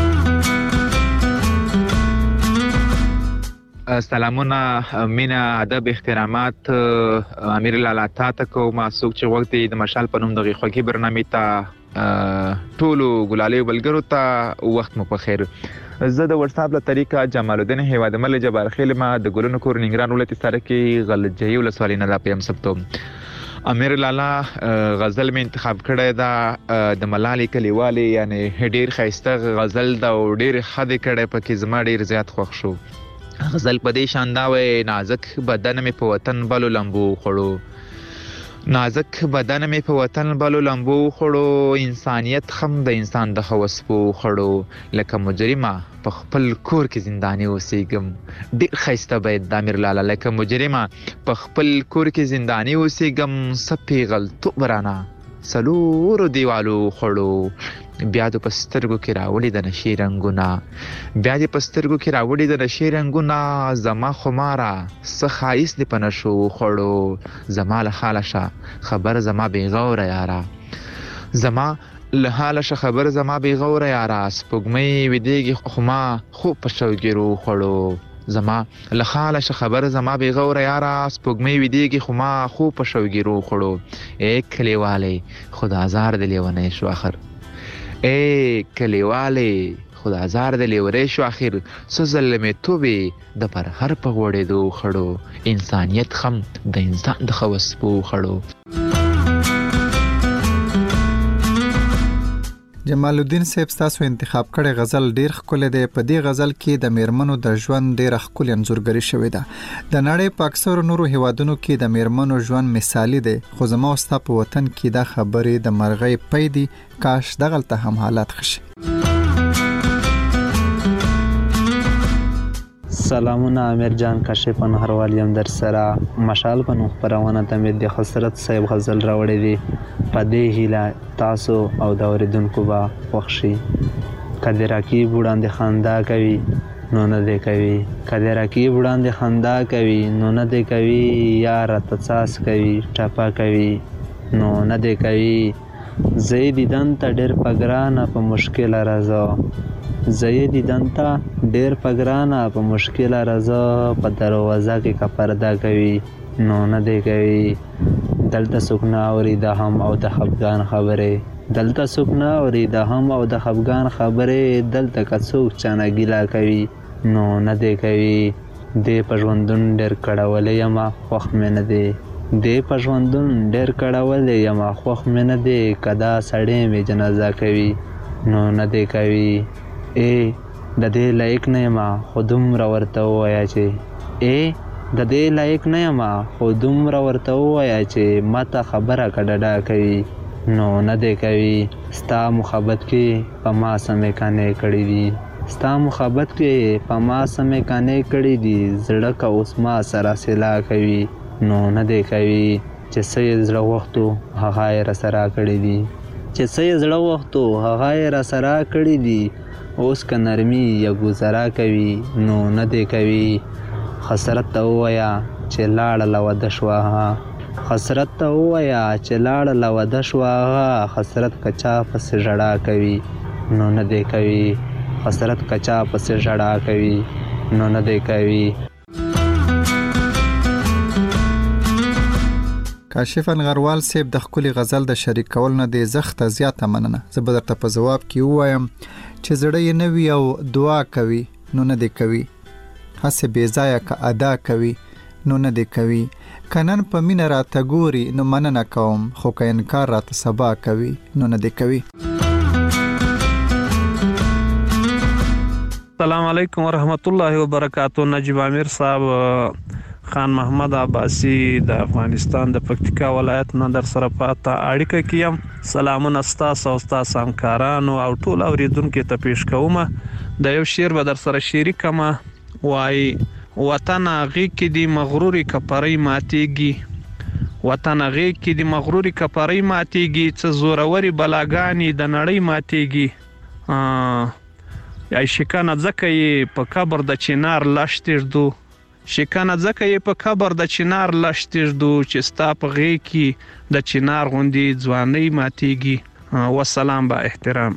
سلامونه مینا ادب احترامات امیر لالا تا کو ما سوق چې وخت د مشال په نوم دغه خوږی برنامه ته ټولو ګلالي بلګرو ته وخت مو په خیر. زه د واتس اپ له طریقه جمال الدین هیواد مل جبار خیل ما د ګلونو کور ننګران ولایت سره کې غلجی ولسوالۍ نه لا پیم سبتو امیر لالا غزل می انتخاب کړی دا د ملالي کلیوالي یعنی ډیر خیسته غزل دا ډیر خدي کړی پکې زما ډیر زیات خوښ شو. غزل په دې شاندا وې نازک بدن می په وطن بلو لمبو خړو نازک بدن می په وطن بلو لمبو خړو انسانيت خم د انسان د خوسپو خړو لکه مجرمه په خپل کور کې زنداني اوسېګم. ډېر خیسته باید د امیر لالا لکه مجرمه په خپل کور کې زنداني اوسېګم سپې غلطو برانا سلور دیوالو خړو بیا د پسترګو کې راوړي د نشي رنگونه بیا د پسترګو کې راوړي د نشي رنگونه زما خمارا سخایس دی پنشو خړو زما له حالشه خبر زما بیغور یارا زما له حالشه خبر زما بیغور یارا سپګمې ودیږي خما خو پښوګرو خړو زما له حالشه خبر زما بیغور یارا سپګمې ودیږي خما خو پښوګرو خړو ایک کلیواله خدا زار دی لیونه شو اخر اے کلیواله خدا زار د لیورې شو اخر سو ظلمې توبې د پر هر په وړې دو خړو انسانيت خم د انسان د خوسپو خړو. جمال الدین صاحب تاسو انتخاب کړي غزل ډیر ښکلی دی. په دې غزل کې د میرمنو د ژوند ډیر ښکلی انځورګري شوې ده. د نړۍ په اکثر نورو هیوادونو کې د میرمنو ژوند مثالی دی، خو زما او ستا په وطن کې دا خبرې د مرغۍ پی دي. کاش دغلته هم حالات خشي. سلامونه امیر جان کاشف انهروال یم در سره مشال په نوم خپرونه ته مې د حسرت صاحب غزل راوړی دی. په دې هیله تاسو او د اوریدونکو به خوښ شي. کله راکیب وړاندې خندا کوي نو نه دی کوي کله راکیب وړاندې خندا کوي نو نه دی کوي یار ته څاس کوي ټپا کوي نو نه دی کوي زید دیدن ته ډېر پګرانه په مشکل راځه زید دیدن ته ډېر پګرانه په مشکل راځه په دروازه کې کپردا کوي نو نه دی کوي دلته سکنا اوري د هم او د خفګان خبره دلته سکنا اوري د هم او د خفګان خبره دلته کڅوک چانه ګیلا کوي نو نه دی کوي دې پژوندون ډېر کړهولې یما خوښ مې نه دی دې پژوندون ډېر کړهولې یما خوښ مې نه دی کدا سړی مې جنازه کوي نو نه دی کوي د دې لایق نه یم خو دومره ورته ووایه چې د دې لایق نه یم خو دومره ورته ووایه چې ماته خبره که ډډه کوي نو نه دی کوي. ستا محبت کې په ما سمې کانې کړي دي، ستا محبت کې په ما سمې کانې کړي دي. زړه که اوس ما سره سلا کوي نو نه دی کوي. چې څه یې زړه وختو هغه یې راسره کړي دي، چې څه یې زړه وختو هغه یې راسره کړي دي. اوس که نرمي یا ګوزاره کوي نو نه دی کوي. خسرت ته ووایه چې لاړه له واده شوه هغه، خسرت ته ووایه چې لاړه له واده شوه هغه. خسرت که چا پسې ژړا کوي نو نه دی کوي، خسرت که چا پسې ژړا کوي نو نه دی کوي. کاشف انغروال صاحب د خپل غزل د شریک کول نه د زخته زیاته مننه. زه به درته په جواب کې وایم چې زړه یې نه وي او دعا کوي نو نه دی کوي، هسې بې ځایه که ادا کوي نو نه دی کوي. کنن په مینه راته ګوري نو مننه کوم، خو که انکار راته سبا کوي نو نه دی کوي. السلام علیکم ورحمت الله وبرکاتہ. نجیب امیر صاحب خان محمد عباسی د افغانستان د پکتیکا ولایت نه در سره پاته اړیکه کیم. سلامونه ستاسو او ستاسو همکارانو او ټول اوریدونکو ته پیش کوم. د یو شعر به در سره شریکم. وای وطن غیږ کې دی مغروري کپړې ماتېږي، وطن غیږ کې دی مغروري کپړې ماتېږي. څه زوروري بلاګانې د نړۍ ماتېږي. یا شکنه ځکه یې په قبر د چنار لاش تېږدو، شکنه ځکه یې په قبر د چنار لاش تېږدو. چې ستا په غیږ کې د چنار غوندې ځوانۍ ماتېږي. والسلام با احترام.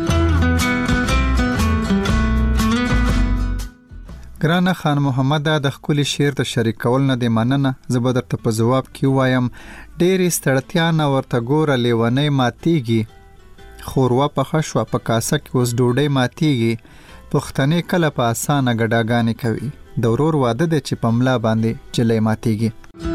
ګرانه خان محمد د خپل شعر د شریک کول نه دی مننه. زه به درته په جواب کې وایم ډېرې ستړتیا نه ورته ګوره لیونۍ ماتېږي. خوروا پخه شوه په کاسه کې اوس ډوډۍ ماتېږي. پښتنې کله په اسانه ګډاګانې کوي، د ورور واده دی چې په ملا باندې جلۍ ماتېږي.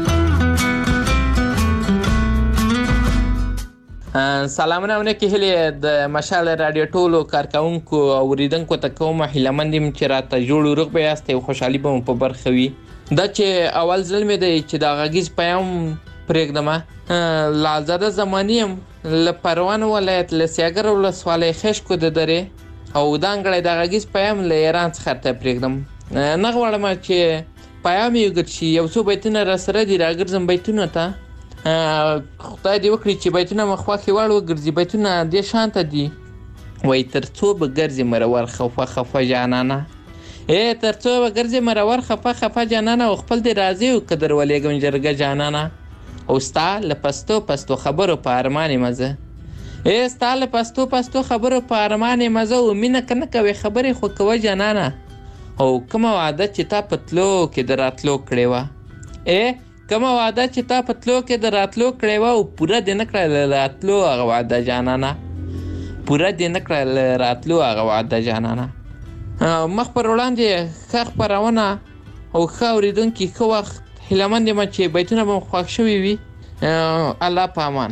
سلامونه ونکې هلې د مشال رادیو ټولو کارکونکو او اوریدونکو ته کوم هیلهمند یم چې راته جوړ روغ به یاست او خوشحالي به مو په برخه وي. دا چې اول ځل مې دی چې د غږیز پیام پرېږدمه. لالزاده زماني یم له پروان ولایت له سیاګر ولسوالۍ خشکو د درې او دانګړی د غږیز پیام له ایران څخه ته پرېږدم. نه غواړم چې پیام یې وګت شي. یو څو بیتونه را سره دي راګرځم بیتونه ته. خدای دې وکړي چې بیتونه مخوا کې واړ وګرځي. بیتونه دې شانته دي. وای تر څو به ګرځې مرور خفه خفه جانانه، تر څو به ګرځې مرور خفه خفه جانانه. او خپل دې راځي او قدر ولېږم جرګه جانانه. او ستا له پستو پستو خبرو په ارمانې مزه، ستا له پستو پستو خبرو په ارمانې مزه. او مینه که نه کوې خبرې خو کوه جانانه. او کومه وعده چې تا په تلو کې د راتلو کړې وه، کومه وعده چې تا په تلو کې د راتلو کړې وه. او پوره دې نه کړه له راتلو هغه وعده جانانه، پوره دې نه کړه له راتلو هغه وعده جانانه. مخ پر وړاندې ښه خپرونه او ښه اورېدونکي ښه وخت. هیلهمند یم چې بیتونه به مو خوښ شوي وي. الله په امان.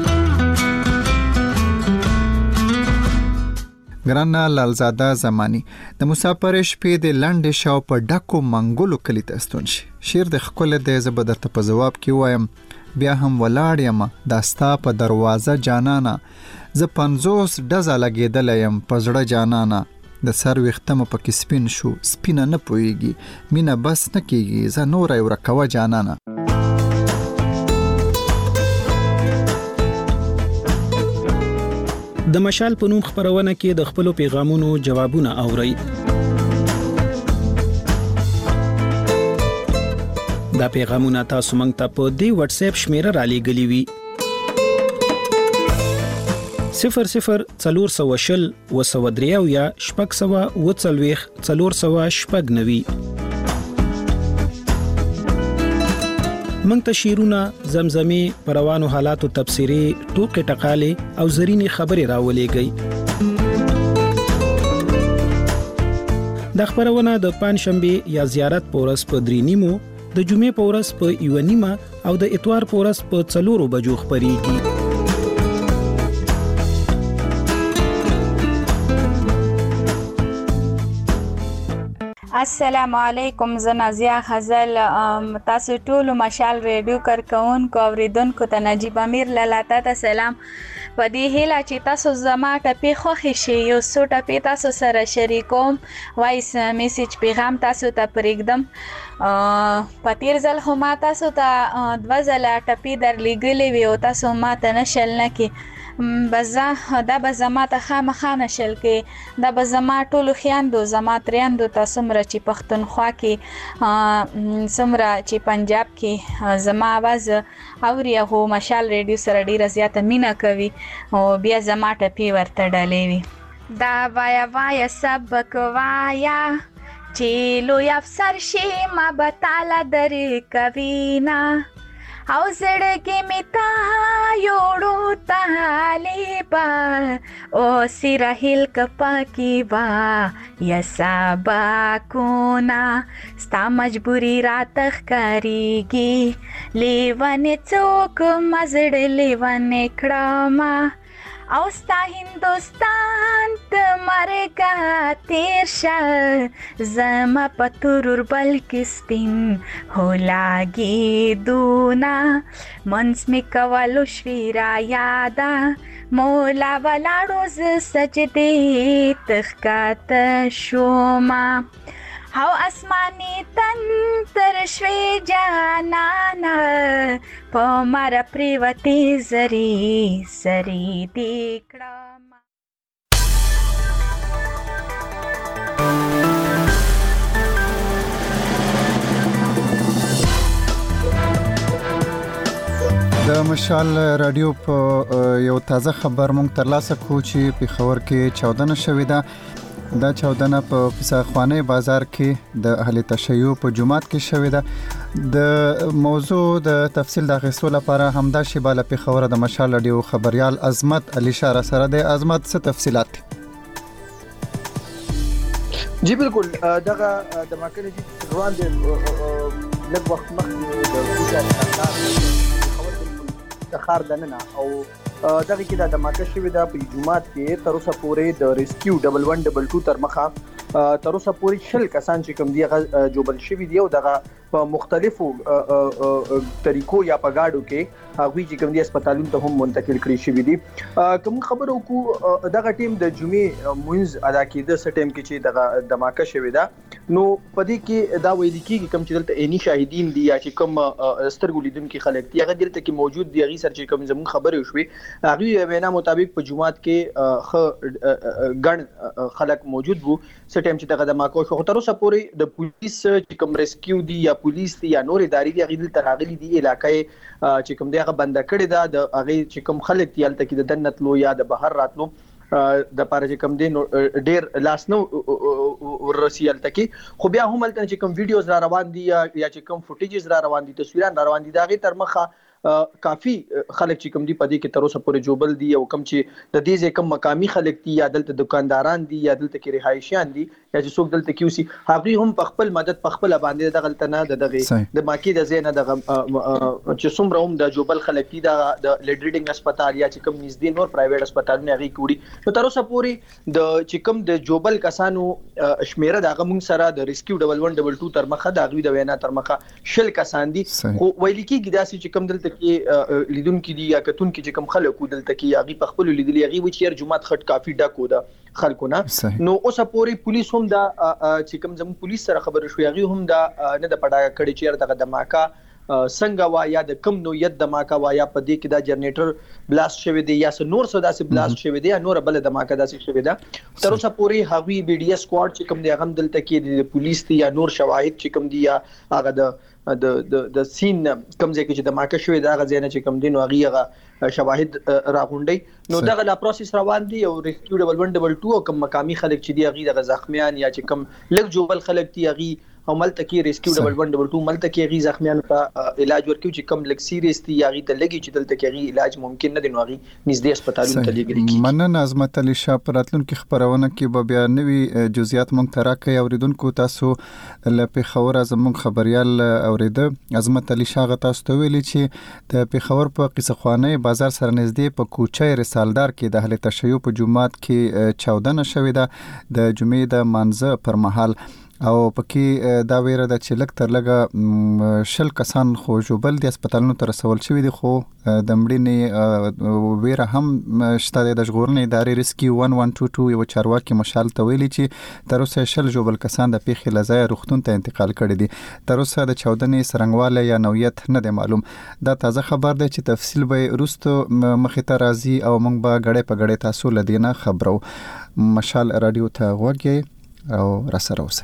ګرانه لالزاده زمانی د مسافر شپې د لنډې شاو په ډکو منګولو کلی ته ستون شي. شعر د ښکلې دی. زه به درته په جواب کې وایم بیا هم ولاړ یم دا ستا په دروازه جانانه. زه 50 ډزه لګېدلی یم په زړه جانانه. د سر ویښته مو پکې سپین شو، سپینه نه پوهېږي، مینه بس نه کېږي، زه نوره یې ورکوه جانانه. د مشال په نوم خپرونه کې د خپلو پیغامونو جوابونه اورئ. دا پیغامونه تاسو موږ ته په دې واتس اپ شمیره را لېږلي وي 0040 وسودریو یا شپږ سوه وڅلوېښ 490. موږ ته شعرونه، زمزمې، پروانو حالاتو تبصرې، ټوکې ټقالې او زرینې خبرې راولېږئ. دا خپرونه د پنځشنبې یا زیارت په ورځ په 3:30، د جمعې په ورځ په 1:30 او د اتوار په ورځ په 4 بجو خپرېږي. السلام علیکم، زه نازیه غزل. تاسو ټول مشال ریډیو کارکونکو اوریدونکو ته نجیب امیر لالاتا ته سلام. په دې هیله چې تاسو زما ټپې خوښې شي یو څو ټپې تاسو سره شریکوم، وایس میسیج پیغام تاسو ته پرېږدم. په تیر ځل خو ما تاسو ته 2 ځله ټپې درلیږلې وي او تاسو ما ته نشل نه کې. دا به زما ته خامخا نشل کې، دا به زما ټولو خویندو زما تریندو ته څومره چې پښتونخوا کې څومره چې پنجاب کې زما آواز اوري هغو مشال ریډیو سره ډېره زیاته مینه کوي او بیا زما ټپې ورته ډالې وي. دا وایه وایه سبق وایه چې لوی افسر شي ما به تاله درې کوینه او زړګي می تا یوړو طالبا او سیرهل کپا کی با یا سبا کونا ستا مجبوری را تخکاریږي لیوانه څوک مزړ لیوانه کړما او ستا هندوستان ته مرګه تیر شه زما په تورور بل کې سپین هولاګي دونا منس می کولو شوی را یادا مولا ولاړو ز سجدې تخکات شوما او اسماني تن تر شوی جانانا په مر پریوتی زری سری دیکړه. د مشال رادیو په یو تازه خبر مونږ ترلاسه کو چې پېښور کې چاودنه شوې ده. دا چاودنه په پساخوانه بازار کې د اهل تشیع په جمعات کې شوې ده. د موضوع د تفصیل د غوښتلو لپاره همدا شیباله پېښور د مشال رادیو خبريال عظمت علي شاه سره د عظمت څه تفصيلات دي؟ جی بالکل دغه د ماکنه دي روان دي لږ وخت مخکې د خار دننه او دغه کې د دماکه شوې ده په جمعات کې تر اوسه پورې د ریسکیو 1122 تر مخه تر اوسه پورې 20 کسان چې کوم دی هغه جوبل شوي دي او دغه په مختلفو طریقو یا په گاډو کې هغه چې کوم دي هسپتالونو ته هم منتقل کړي شوي دي. کوم خبرو کو دغه ټیم د جمعې مونږ ادا کېده س ټیم کې چې دغه دماکه شوې ده نو پدې کې دا ویل کېږي کوم چې دلته عیني شاهدین دي یا چې کوم سترګو لیدونکو خلک دي هغه دلته کې موجود دي. هغه سره چې کوم زموږ خبرې وشوي هغه وینا مطابق په جمعات کې ګڼ خلک موجود وو س ټیم چې دغه دماکه شو. تر اوسه پورې د پولیس چې کوم ریسکیو دي یا پولیس دي یا نور ادارې دي هغه دلته راغلي دي علاقې چې کوم دی هغه بند کړی ده. د هغه چې کوم خلک دي هلته کې د دنتلو یا د بهر راتلو د پاره چې کوم دین ډیر لاس نو ورسیل تکي خو بیا هم هلته چې کوم ویډیوز را روان دي یا چې کوم فوټیجز را روان دي تصویران را روان دي دا غي تر مخه کافی خلک چې کوم دي په دې کې تر اوسه پورې جوبل دي او کوم چې د دې ځکه مقامی خلک دي یا دلته دکانداران دي یا دلته کې رهایشیان دي یا چې څوک دلته کې وسی هغه هم په خپل مدد په خپل باندې د غلطه نه دغه د ماکی د زینه د چې څومره هم د جوبل خلک دي د لیډریډینګ هسپتال یا چې کوم نږدې نور پرایویټ هسپتالونه غي کوړي نو تر اوسه پورې د چې کوم د جوبل کسانو شمیره د غمون سره د ریسکیو 1122 تر مخه د غوی د وینا تر مخه 20 کسان دي خو ویل کېږي دا چې کوم دلته کې لیدونکو دي یا کتون کې چې کوم خلکو دلته کې هغه په خپل لیدلې هغه و چې جمعات خټ کافي ډاکو دا خلکو نه نو اوسه پورې پولیس هم دا چې کوم زمو پولیس سره خبر شو هغه هم دا نه د پډا کړي چې دغه دماکا څنګه وا یا د کم نو ید دماکا وا یا په دې کې دا جنریټر بلاست شوی دی یا نور څه داسې بلاست شوی دی یا نور بل دماکا داسې شوی دی تر اوسه پورې هغوی بي ډي اس سکواډ چې کوم دی هغه دلته کې د پولیس دی یا نور شواهد چې کوم دی یا هغه د سین کوم ځای کې چې دماکا شوی دا غزنه چې کوم دی نو هغه شواهد راغونډي نو دغه لا پروسس روان دی او ریسکیو 1122 او کوم مقامی خلک چې دی هغه د زخمیان یا چې کوم لږ جوبل خلک دی هغه او ملته کې ریسکیو 1122 ملته کې غي زخمیانو ته علاج ورکوي چې کم لک سیریس دي یاغي ته لګي چې دلته کې غي علاج ممکن نه دی نو غي نږدې هسپتالونو ته لګي کی مننه عظمت علي شاه پراتلون کې خبرونه کې به بیا نوي جزئیات مونږ تراکي اوریدونکو تاسو ل پیښور زمون خبريال اوریده عظمت علي شاه تاسو ته ویلي چې د پیښور په قصخوانه بازار سره نږدې په کوچه رسالدار کې د اهل تشیع په جمعات کې چاودنه شوې ده د جمعې د منځ پر مهال او پکې دا ویره د چې لک تر لګه 10 کسان خو جوبل د هسپتالونو تر رسول شوی دي خو د مړینې ویره هم شته د ژغورنې ادارې ریسکیو 1122 یو چارواکي مشال ته ویلي چې تر اوسه 10 جوبل کسان د پیښې لځای روغتون ته انتقال کړي دي. تر اوسه د چاودنې سرنګواله یا نوعیت نه دی معلوم. دا تازه خبر دی چې تفصیل به وروسته مخې ته راځي او موږ به غړې په غړې تاسو لدینه خبرو. مشال رادیو ته غوږی او راسره اوسئ.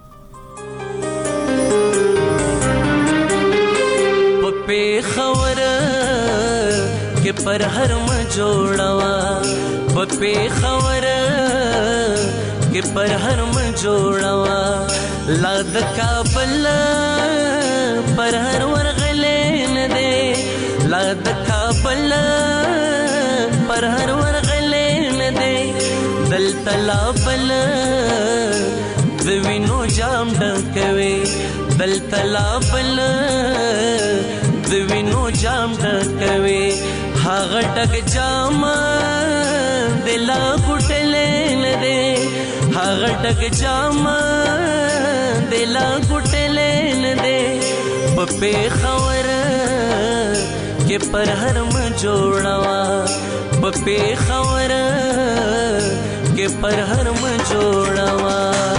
په خبر کې پر هر م جوړوا په خبر کې پر هر م جوړوا لا د کابل پر هر ورغلې نه دې لا د کابل پر هر ورغلې نه دې دل تلا بل د وینو جام ډکوي دل تلا بل د وینو جام ډکوي هغه ټک جام دلا ګټلې نه دې هغه ټک جام دلا ګټلې نه دې په خبر کې پر هر م جوړوا په خبر کې پر هر م جوړوا.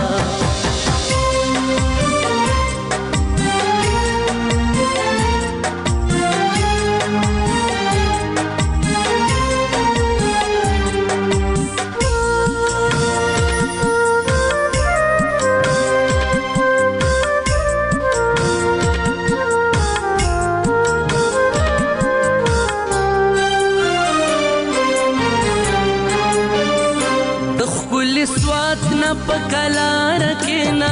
پکلار کینا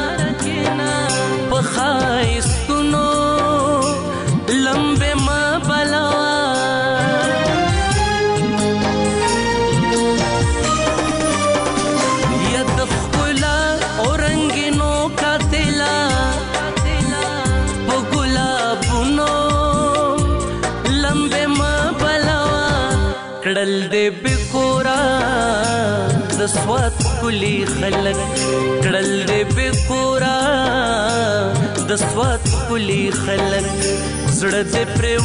پخایستونو لمبه ما بلوا ید خلا اورنګینو کاتلا په ګلابونو لمبه ما بلوا کړل دې بکورا د سوات کلی خلق کړل دې بکورا د سوات کلی خلق زړه دې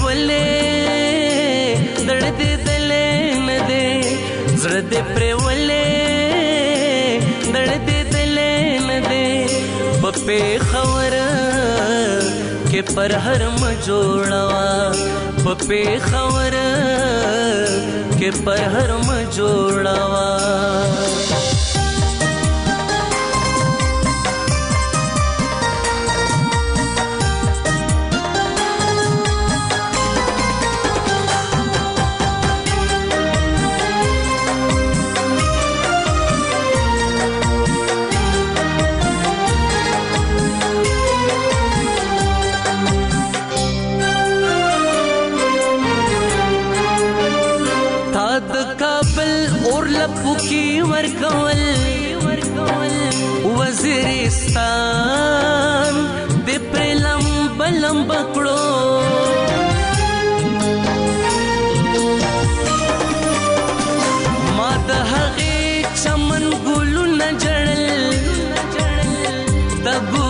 پرولې دړ دې دلې نه دې زړه دې پرولې دړ دې دلې نه دې په خبر کې پر هر م جوړوا په خبر کې پر هر م جوړوا. پوکی ورکول وزیرستان د پرلم بلم بکړو ما د هغې چمن ګلونه جړل د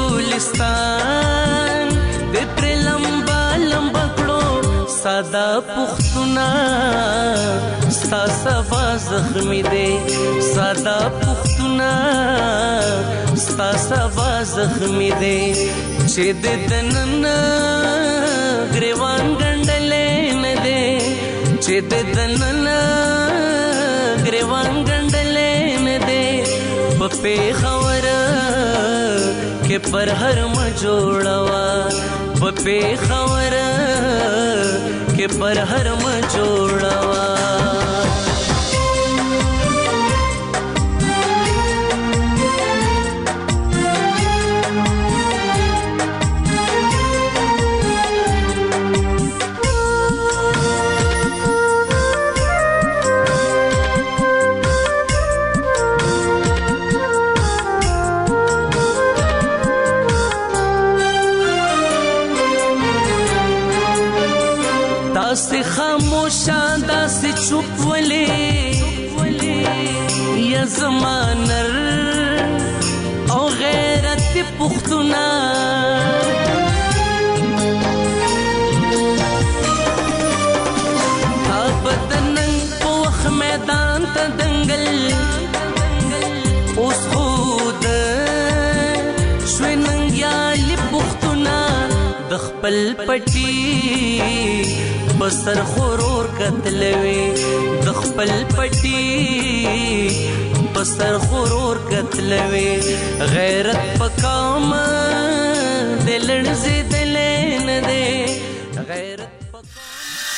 ګلستان د پرلم بلم بکړو ساده پختونه ستا سبا زخمی دے سادا پختونا ستا سبا زخمی دے چه دے دنن گریوان گنڈلے ندے چه دے دنن گریوان گنڈلے ندے پپے خور کے پر ہر م جوڑوا پپے خور کے پر ہر م جوڑوا. داسې خاموشه داسې چوپ ولې یا زما نر او غیرت پختونه میدان ته دنګل اوس خود شوي ننګیال پختونه د خپل پټي بسر خورور کتلوي د خپل پټي بسر خورور کتلوي غیرت پکام دلن زی